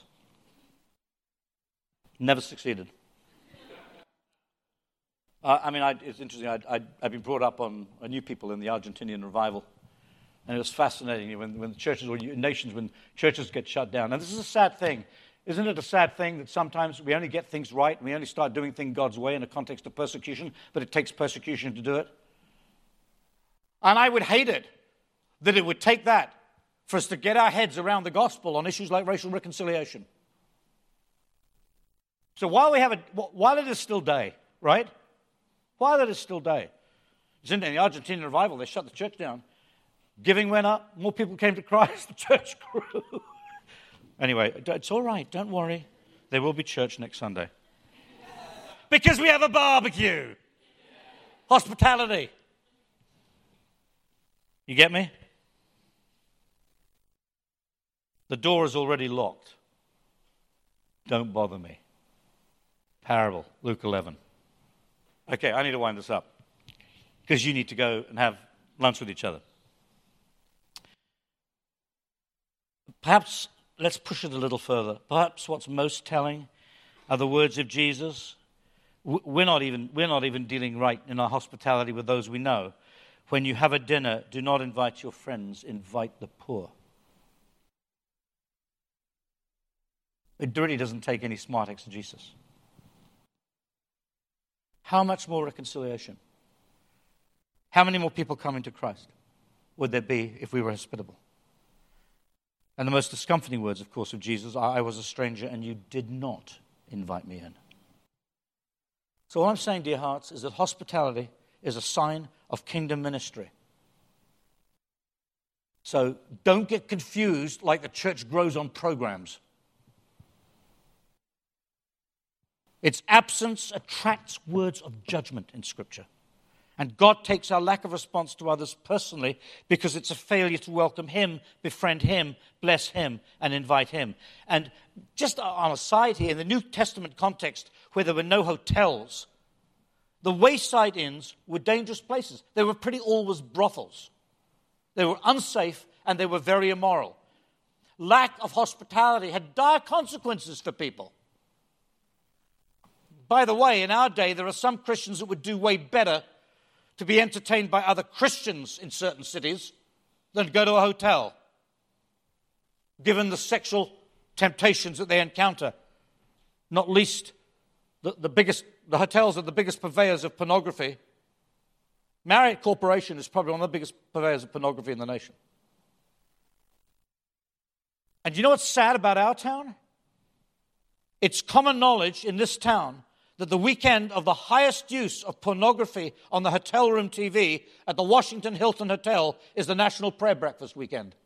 Never succeeded. uh, I mean, I, it's interesting. I'd, I'd, I'd been brought up on. I knew people in the Argentinian revival, and it was fascinating when, when the churches or nations, when churches get shut down. And this is a sad thing. Isn't it a sad thing that sometimes we only get things right, and we only start doing things God's way in a context of persecution, but it takes persecution to do it? And I would hate it that it would take that for us to get our heads around the gospel on issues like racial reconciliation. So while we have a, while it is still day, right? While it is still day, it's in the Argentinian revival, they shut the church down. Giving went up, more people came to Christ, the church grew. Anyway, it's all right, don't worry. There will be church next Sunday. Because we have a barbecue. Hospitality. You get me? The door is already locked. Don't bother me. Parable, Luke eleven. Okay, I need to wind this up because you need to go and have lunch with each other. Perhaps, let's push it a little further. Perhaps what's most telling are the words of Jesus. We're not even, we're not even dealing right in our hospitality with those we know. When you have a dinner, do not invite your friends, invite the poor. It really doesn't take any smart exegesis. How much more reconciliation? How many more people coming to Christ would there be if we were hospitable? And the most discomforting words, of course, of Jesus are, I was a stranger and you did not invite me in. So all I'm saying, dear hearts, is that hospitality is a sign of kingdom ministry. So don't get confused like the church grows on programs. Its absence attracts words of judgment in Scripture. And God takes our lack of response to others personally because it's a failure to welcome Him, befriend Him, bless Him, and invite Him. And just on a side here, in the New Testament context, where there were no hotels, the wayside inns were dangerous places. They were pretty always brothels. They were unsafe and they were very immoral. Lack of hospitality had dire consequences for people. By the way, in our day, there are some Christians that would do way better to be entertained by other Christians in certain cities than go to a hotel, given the sexual temptations that they encounter. Not least, the, the biggest, the hotels are the biggest purveyors of pornography. Marriott Corporation is probably one of the biggest purveyors of pornography in the nation. And you know what's sad about our town? It's common knowledge in this town that the weekend of the highest use of pornography on the hotel room T V at the Washington Hilton Hotel is the National Prayer Breakfast weekend.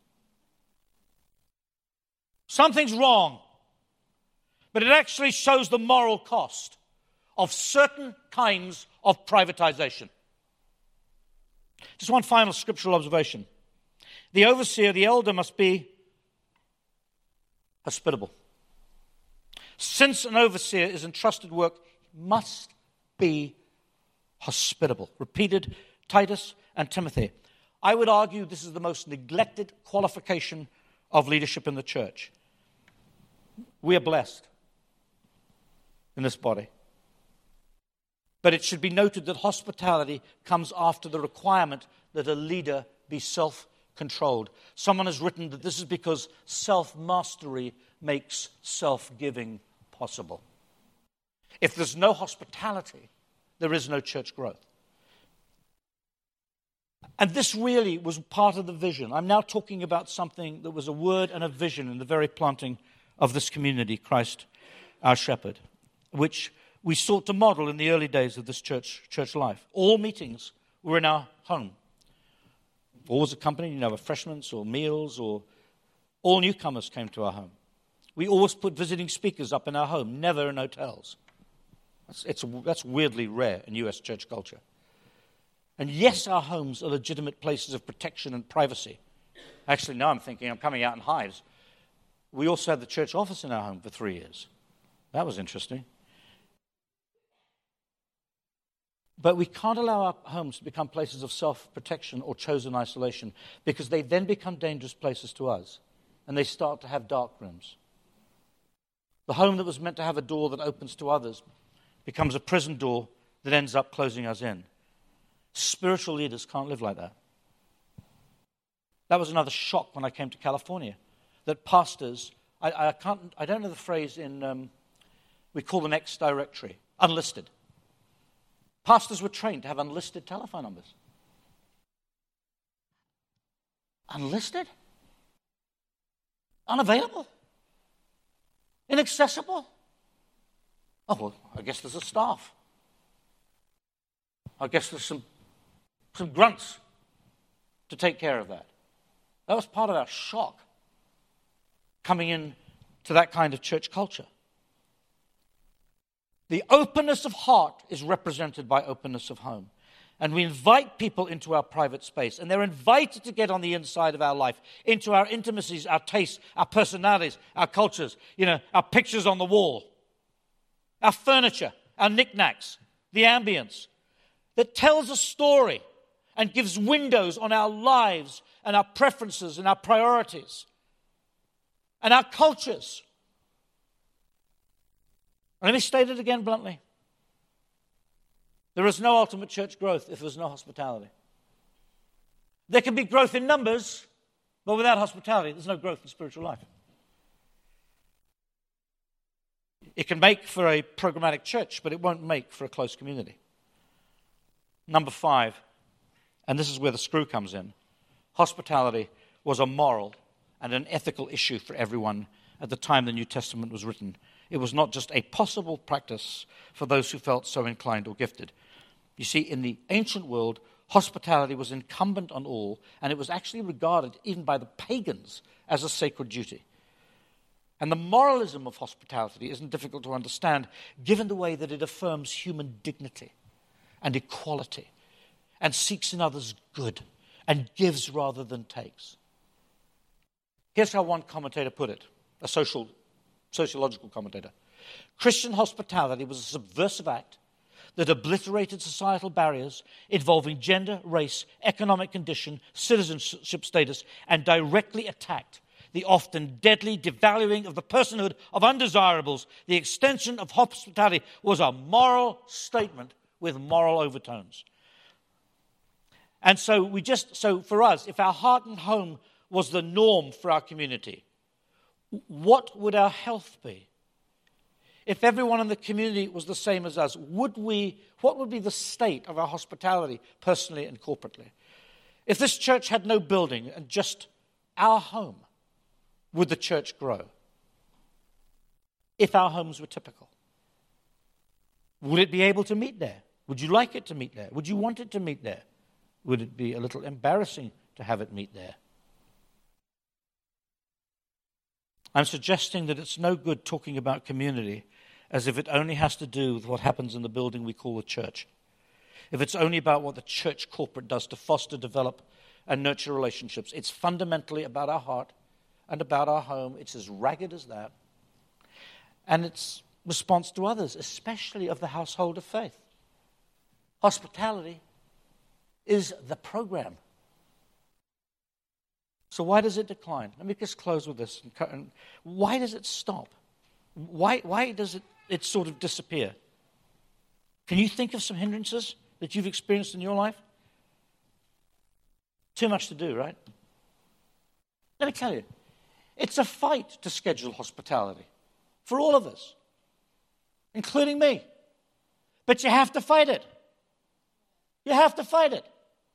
Something's wrong, but it actually shows the moral cost of certain kinds of privatization. Just one final scriptural observation. The overseer, the elder, must be hospitable. Since an overseer is entrusted work, he must be hospitable. Repeated Titus and Timothy. I would argue this is the most neglected qualification of leadership in the church. We are blessed in this body. But it should be noted that hospitality comes after the requirement that a leader be self-controlled. Someone has written that this is because self-mastery makes self-giving possible. If there's no hospitality, there is no church growth. And this really was part of the vision. I'm now talking about something that was a word and a vision in the very planting of this community, Christ our Shepherd, which we sought to model in the early days of this church church life. All meetings were in our home. Always accompanied, you know, refreshments or meals, or all newcomers came to our home. We always put visiting speakers up in our home, never in hotels. That's, it's, that's weirdly rare in U S church culture. And yes, our homes are legitimate places of protection and privacy. Actually, now I'm thinking I'm coming out in hives. We also had the church office in our home for three years. That was interesting. But we can't allow our homes to become places of self-protection or chosen isolation, because they then become dangerous places to us, and they start to have dark rooms. The home that was meant to have a door that opens to others becomes a prison door that ends up closing us in. Spiritual leaders can't live like that. That was another shock when I came to California, that pastors, I, I can't, I don't know the phrase in, um, we call them ex-directory, unlisted. Pastors were trained to have unlisted telephone numbers. Unlisted? Unavailable? Inaccessible? Oh, well, I guess there's a staff. I guess there's some, some grunts to take care of that. That was part of our shock coming in to that kind of church culture. The openness of heart is represented by openness of home. And we invite people into our private space, and they're invited to get on the inside of our life, into our intimacies, our tastes, our personalities, our cultures, you know, our pictures on the wall, our furniture, our knickknacks, the ambience, that tells a story and gives windows on our lives and our preferences and our priorities. and our cultures. And let me state it again bluntly. There is no ultimate church growth if there's no hospitality. There can be growth in numbers, but without hospitality, there's no growth in spiritual life. It can make for a programmatic church, but it won't make for a close community. Number five, and this is where the screw comes in, hospitality was a moral and an ethical issue for everyone at the time the New Testament was written. It was not just a possible practice for those who felt so inclined or gifted. You see, in the ancient world, hospitality was incumbent on all, and it was actually regarded, even by the pagans, as a sacred duty. And the moralism of hospitality isn't difficult to understand, given the way that it affirms human dignity and equality, and seeks in others good, and gives rather than takes. Here's how one commentator put it, a social, sociological commentator. Christian hospitality was a subversive act that obliterated societal barriers involving gender, race, economic condition, citizenship status, and directly attacked the often deadly devaluing of the personhood of undesirables. The extension of hospitality was a moral statement with moral overtones. And so we just, so for us, if our heart and home was the norm for our community, what would our health be? If everyone in the community was the same as us, would we, what would be the state of our hospitality, personally and corporately? If this church had no building and just our home, would the church grow? If our homes were typical, would it be able to meet there? Would you like it to meet there? Would you want it to meet there? Would it be a little embarrassing to have it meet there? I'm suggesting that it's no good talking about community as if it only has to do with what happens in the building we call the church. If it's only about what the church corporate does to foster, develop, and nurture relationships. It's fundamentally about our heart and about our home. It's as ragged as that. And it's response to others, especially of the household of faith. Hospitality is the program. So why does it decline? Let me just close with this. Why does it stop? Why, why does it, it sort of disappear? Can you think of some hindrances that you've experienced in your life? Too much to do, right? Let me tell you, it's a fight to schedule hospitality for all of us, including me. But you have to fight it. You have to fight it.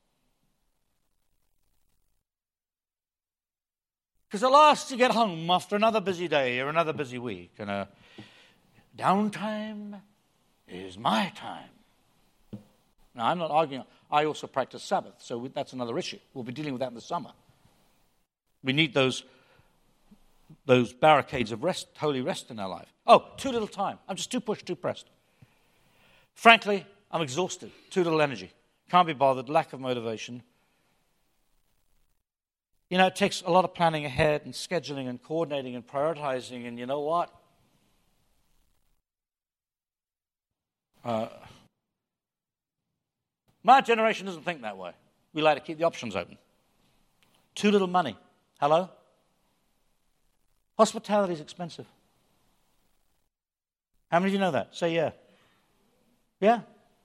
Because at last you get home after another busy day or another busy week, and a downtime is my time. Now, I'm not arguing. I also practice Sabbath, so that's another issue. We'll be dealing with that in the summer. We need those, those barricades of rest, holy rest in our life. Oh, too little time. I'm just too pushed, too pressed. Frankly, I'm exhausted. Too little energy. Can't be bothered. Lack of motivation. You know, it takes a lot of planning ahead and scheduling and coordinating and prioritizing, and you know what? Uh, my generation doesn't think that way. We like to keep the options open. Too little money. Hello? Hospitality is expensive. How many of you know that? Say yeah. Yeah?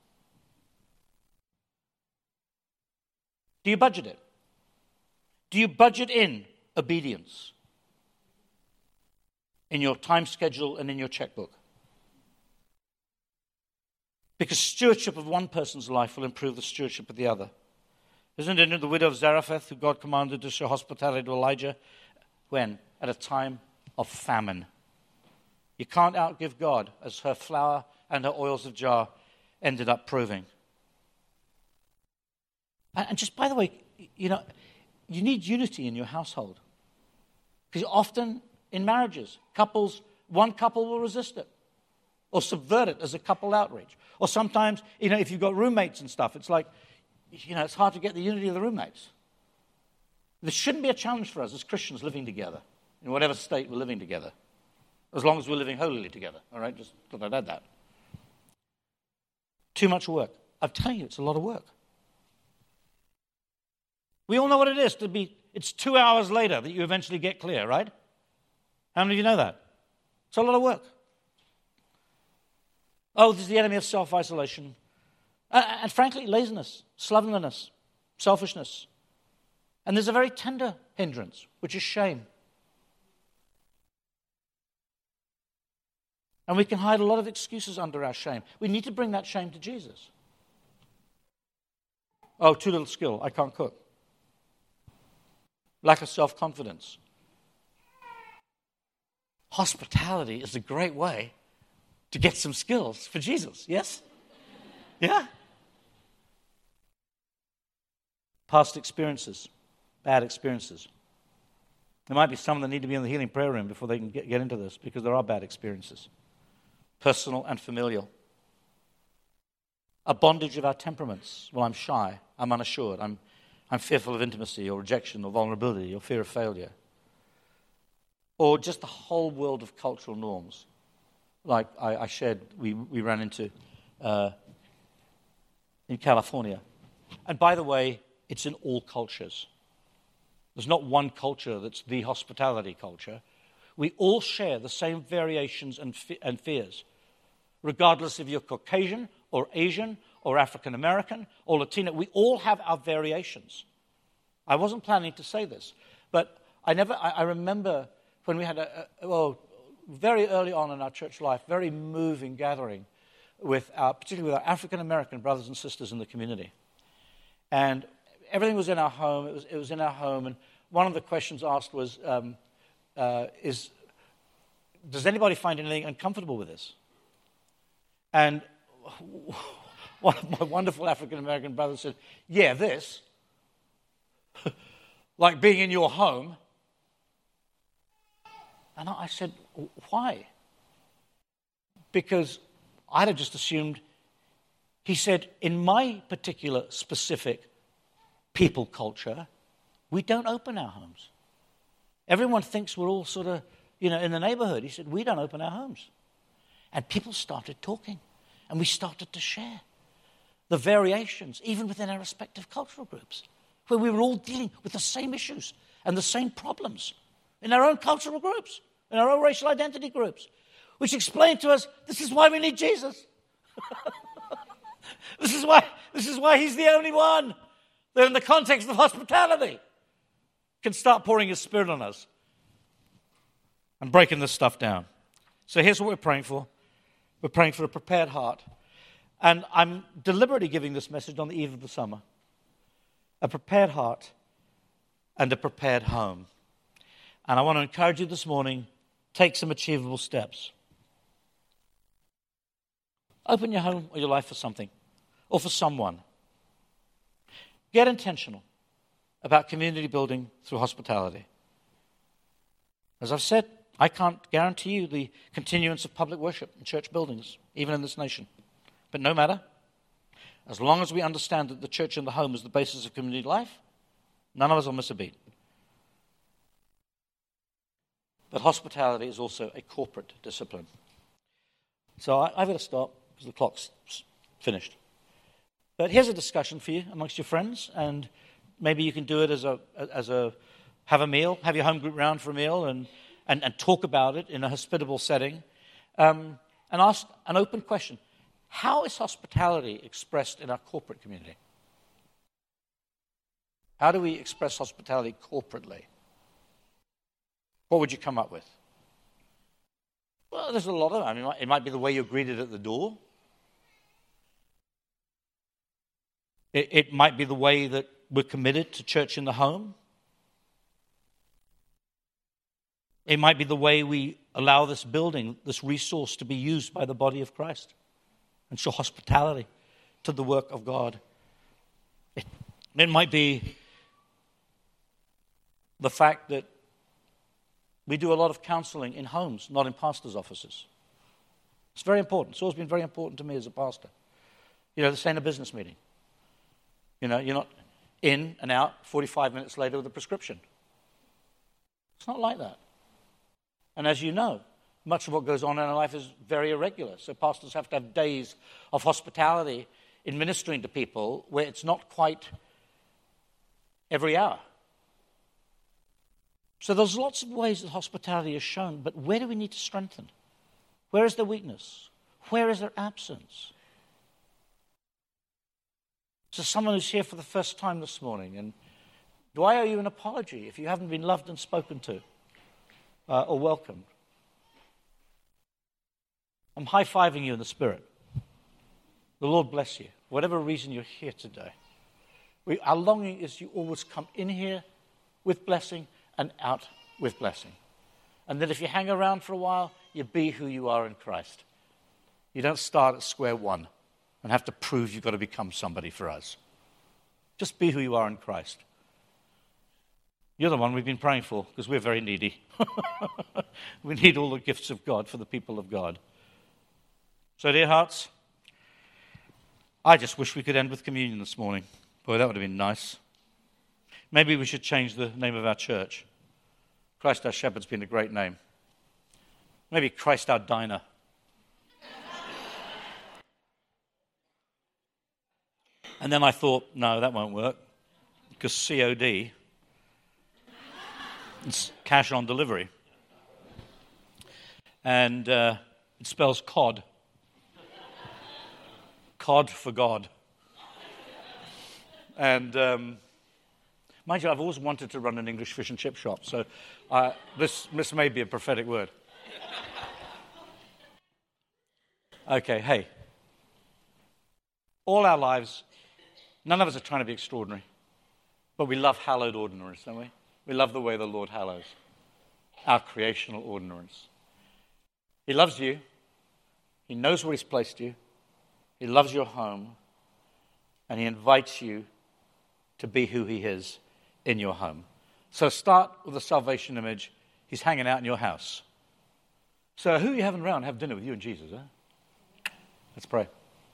Do you budget it? Do you budget in obedience in your time schedule and in your checkbook? Because stewardship of one person's life will improve the stewardship of the other. Isn't it the widow of Zarephath who God commanded to show hospitality to Elijah? When? At a time of famine. You can't outgive God, as her flour and her oils of jar ended up proving. And just by the way, you know, you need unity in your household. Because often in marriages, couples, one couple will resist it or subvert it as a couple outreach. Or sometimes, you know, if you've got roommates and stuff, it's like, you know, it's hard to get the unity of the roommates. This shouldn't be a challenge for us as Christians living together, in whatever state we're living together, as long as we're living holily together. All right, just thought I'd add that. Too much work. I'm telling you, it's a lot of work. We all know what it is to be, it's two hours later that you eventually get clear, right? How many of you know that? It's a lot of work. Oh, there's the enemy of self-isolation. Uh, and frankly, laziness, slovenliness, selfishness. And there's a very tender hindrance, which is shame. And we can hide a lot of excuses under our shame. We need to bring that shame to Jesus. Oh, too little skill. I can't cook. Lack of self-confidence. Hospitality is a great way to get some skills for Jesus, yes? Yeah? Past experiences, bad experiences. There might be some that need to be in the healing prayer room before they can get, get into this, because there are bad experiences, personal and familial. A bondage of our temperaments. Well, I'm shy, I'm unassured, I'm, I'm fearful of intimacy or rejection or vulnerability or fear of failure. Or just the whole world of cultural norms. Like I, I shared, we, we ran into uh, in California. And by the way, it's in all cultures. There's not one culture that's the hospitality culture. We all share the same variations and, fe- and fears, regardless if you're Caucasian or Asian or African American or Latino. We all have our variations. I wasn't planning to say this, but I never. I, I remember when we had a, a well, very early on in our church life, very moving gathering with our, particularly with our African American brothers and sisters in the community, and everything was in our home. It was it was in our home, and one of the questions asked was, um, uh, "Is does anybody find anything uncomfortable with this?" And one of my wonderful African American brothers said, "Yeah, this, like being in your home." And I said, "Why?" Because I'd have just assumed, he said, in my particular specific people culture, we don't open our homes. Everyone thinks we're all sort of, you know, in the neighborhood. He said, we don't open our homes. And people started talking, and we started to share the variations, even within our respective cultural groups, where we were all dealing with the same issues and the same problems in our own cultural groups, in our own racial identity groups, which explained to us, this is why we need Jesus. This is why, this is why he's the only one that in the context of hospitality can start pouring his Spirit on us and breaking this stuff down. So here's what we're praying for. We're praying for a prepared heart. And I'm deliberately giving this message on the eve of the summer. A prepared heart and a prepared home. And I want to encourage you this morning, take some achievable steps. Open your home or your life for something, or for someone. Get intentional about community building through hospitality. As I've said, I can't guarantee you the continuance of public worship in church buildings, even in this nation. But no matter, as long as we understand that the church and the home is the basis of community life, none of us will miss a beat. But hospitality is also a corporate discipline. So I, I've got to stop because the clock's finished. But here's a discussion for you amongst your friends, and maybe you can do it as a as a have a meal, have your home group round for a meal, and and, and talk about it in a hospitable setting, um, and ask an open question: how is hospitality expressed in our corporate community? How do we express hospitality corporately? What would you come up with? Well, there's a lot of them. I mean, it might be the way you're greeted at the door. It, it might be the way that we're committed to church in the home. It might be the way we allow this building, this resource, to be used by the body of Christ and show hospitality to the work of God. It, it might be the fact that we do a lot of counseling in homes, not in pastors' offices. It's very important. It's always been very important to me as a pastor. You know, this ain't a business meeting. You know, you're not in and out forty-five minutes later with a prescription. It's not like that. And as you know, much of what goes on in our life is very irregular. So pastors have to have days of hospitality in ministering to people where it's not quite every hour. So there's lots of ways that hospitality is shown, but where do we need to strengthen? Where is their weakness? Where is their absence? So someone who's here for the first time this morning, and do I owe you an apology if you haven't been loved and spoken to uh, or welcomed? I'm high-fiving you in the Spirit. The Lord bless you. Whatever reason you're here today. We, our longing is you always come in here with blessing and out with blessing. And that if you hang around for a while, you be who you are in Christ. You don't start at square one and have to prove you've got to become somebody for us. Just be who you are in Christ. You're the one we've been praying for because we're very needy. We need all the gifts of God for the people of God. So, dear hearts, I just wish we could end with communion this morning. Boy, that would have been nice. Maybe we should change the name of our church. Christ our Shepherd's been a great name. Maybe Christ our Diner. And then I thought, no, that won't work. Because C O D, it's cash on delivery. And uh, it spells cod. Cod for God. And um, mind you, I've always wanted to run an English fish and chip shop, so uh, this, this may be a prophetic word. Okay, hey. All our lives, none of us are trying to be extraordinary, but we love hallowed ordinaries, don't we? We love the way the Lord hallows our creational ordinaries. He loves you. He knows where He's placed you. He loves your home, and He invites you to be who He is in your home. So start with the salvation image. He's hanging out in your house. So who are you having around? Have dinner with you and Jesus, huh? Let's pray.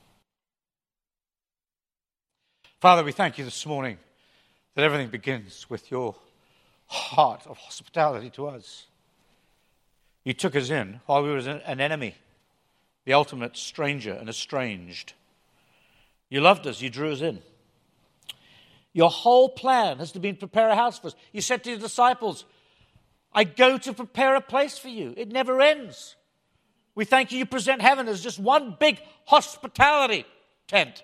Father, we thank you this morning that everything begins with your heart of hospitality to us. You took us in while we were an enemy, the ultimate stranger and estranged. You loved us. You drew us in. Your whole plan has to be to prepare a house for us. You said to your disciples, I go to prepare a place for you. It never ends. We thank you. You present heaven as just one big hospitality tent.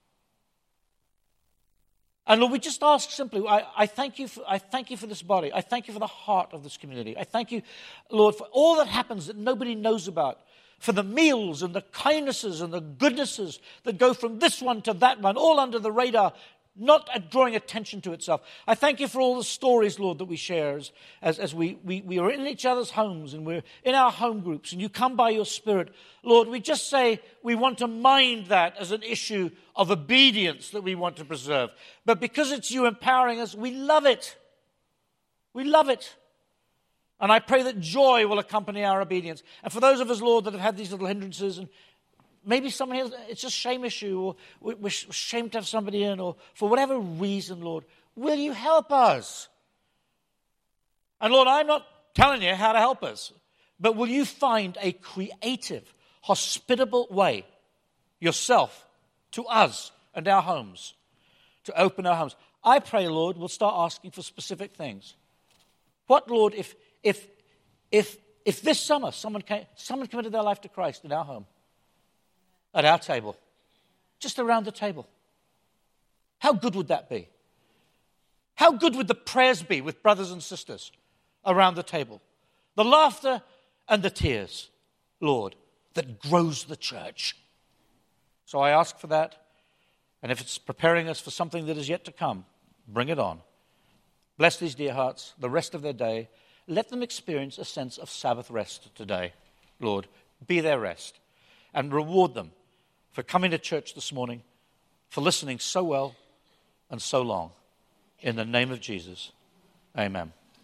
And Lord, we just ask simply, I, I thank you for, I thank you for this body. I thank you for the heart of this community. I thank you, Lord, for all that happens that nobody knows about. For the meals and the kindnesses and the goodnesses that go from this one to that one, all under the radar, not drawing attention to itself. I thank you for all the stories, Lord, that we share as, as, as we, we, we are in each other's homes and we're in our home groups and you come by your Spirit. Lord, we just say we want to mind that as an issue of obedience that we want to preserve. But because it's you empowering us, we love it. We love it. And I pray that joy will accompany our obedience. And for those of us, Lord, that have had these little hindrances, and maybe someone else, it's a shame issue, or we're ashamed to have somebody in, or for whatever reason, Lord, will you help us? And Lord, I'm not telling you how to help us, but will you find a creative, hospitable way yourself to us and our homes, to open our homes? I pray, Lord, we'll start asking for specific things. What, Lord, if If if if this summer someone came, someone committed their life to Christ in our home, at our table, just around the table, how good would that be? How good would the prayers be with brothers and sisters around the table? The laughter and the tears, Lord, that grows the church. So I ask for that, and if it's preparing us for something that is yet to come, bring it on. Bless these dear hearts the rest of their day. Let them experience a sense of Sabbath rest today, Lord. Be their rest. And reward them for coming to church this morning, for listening so well and so long. In the name of Jesus, amen.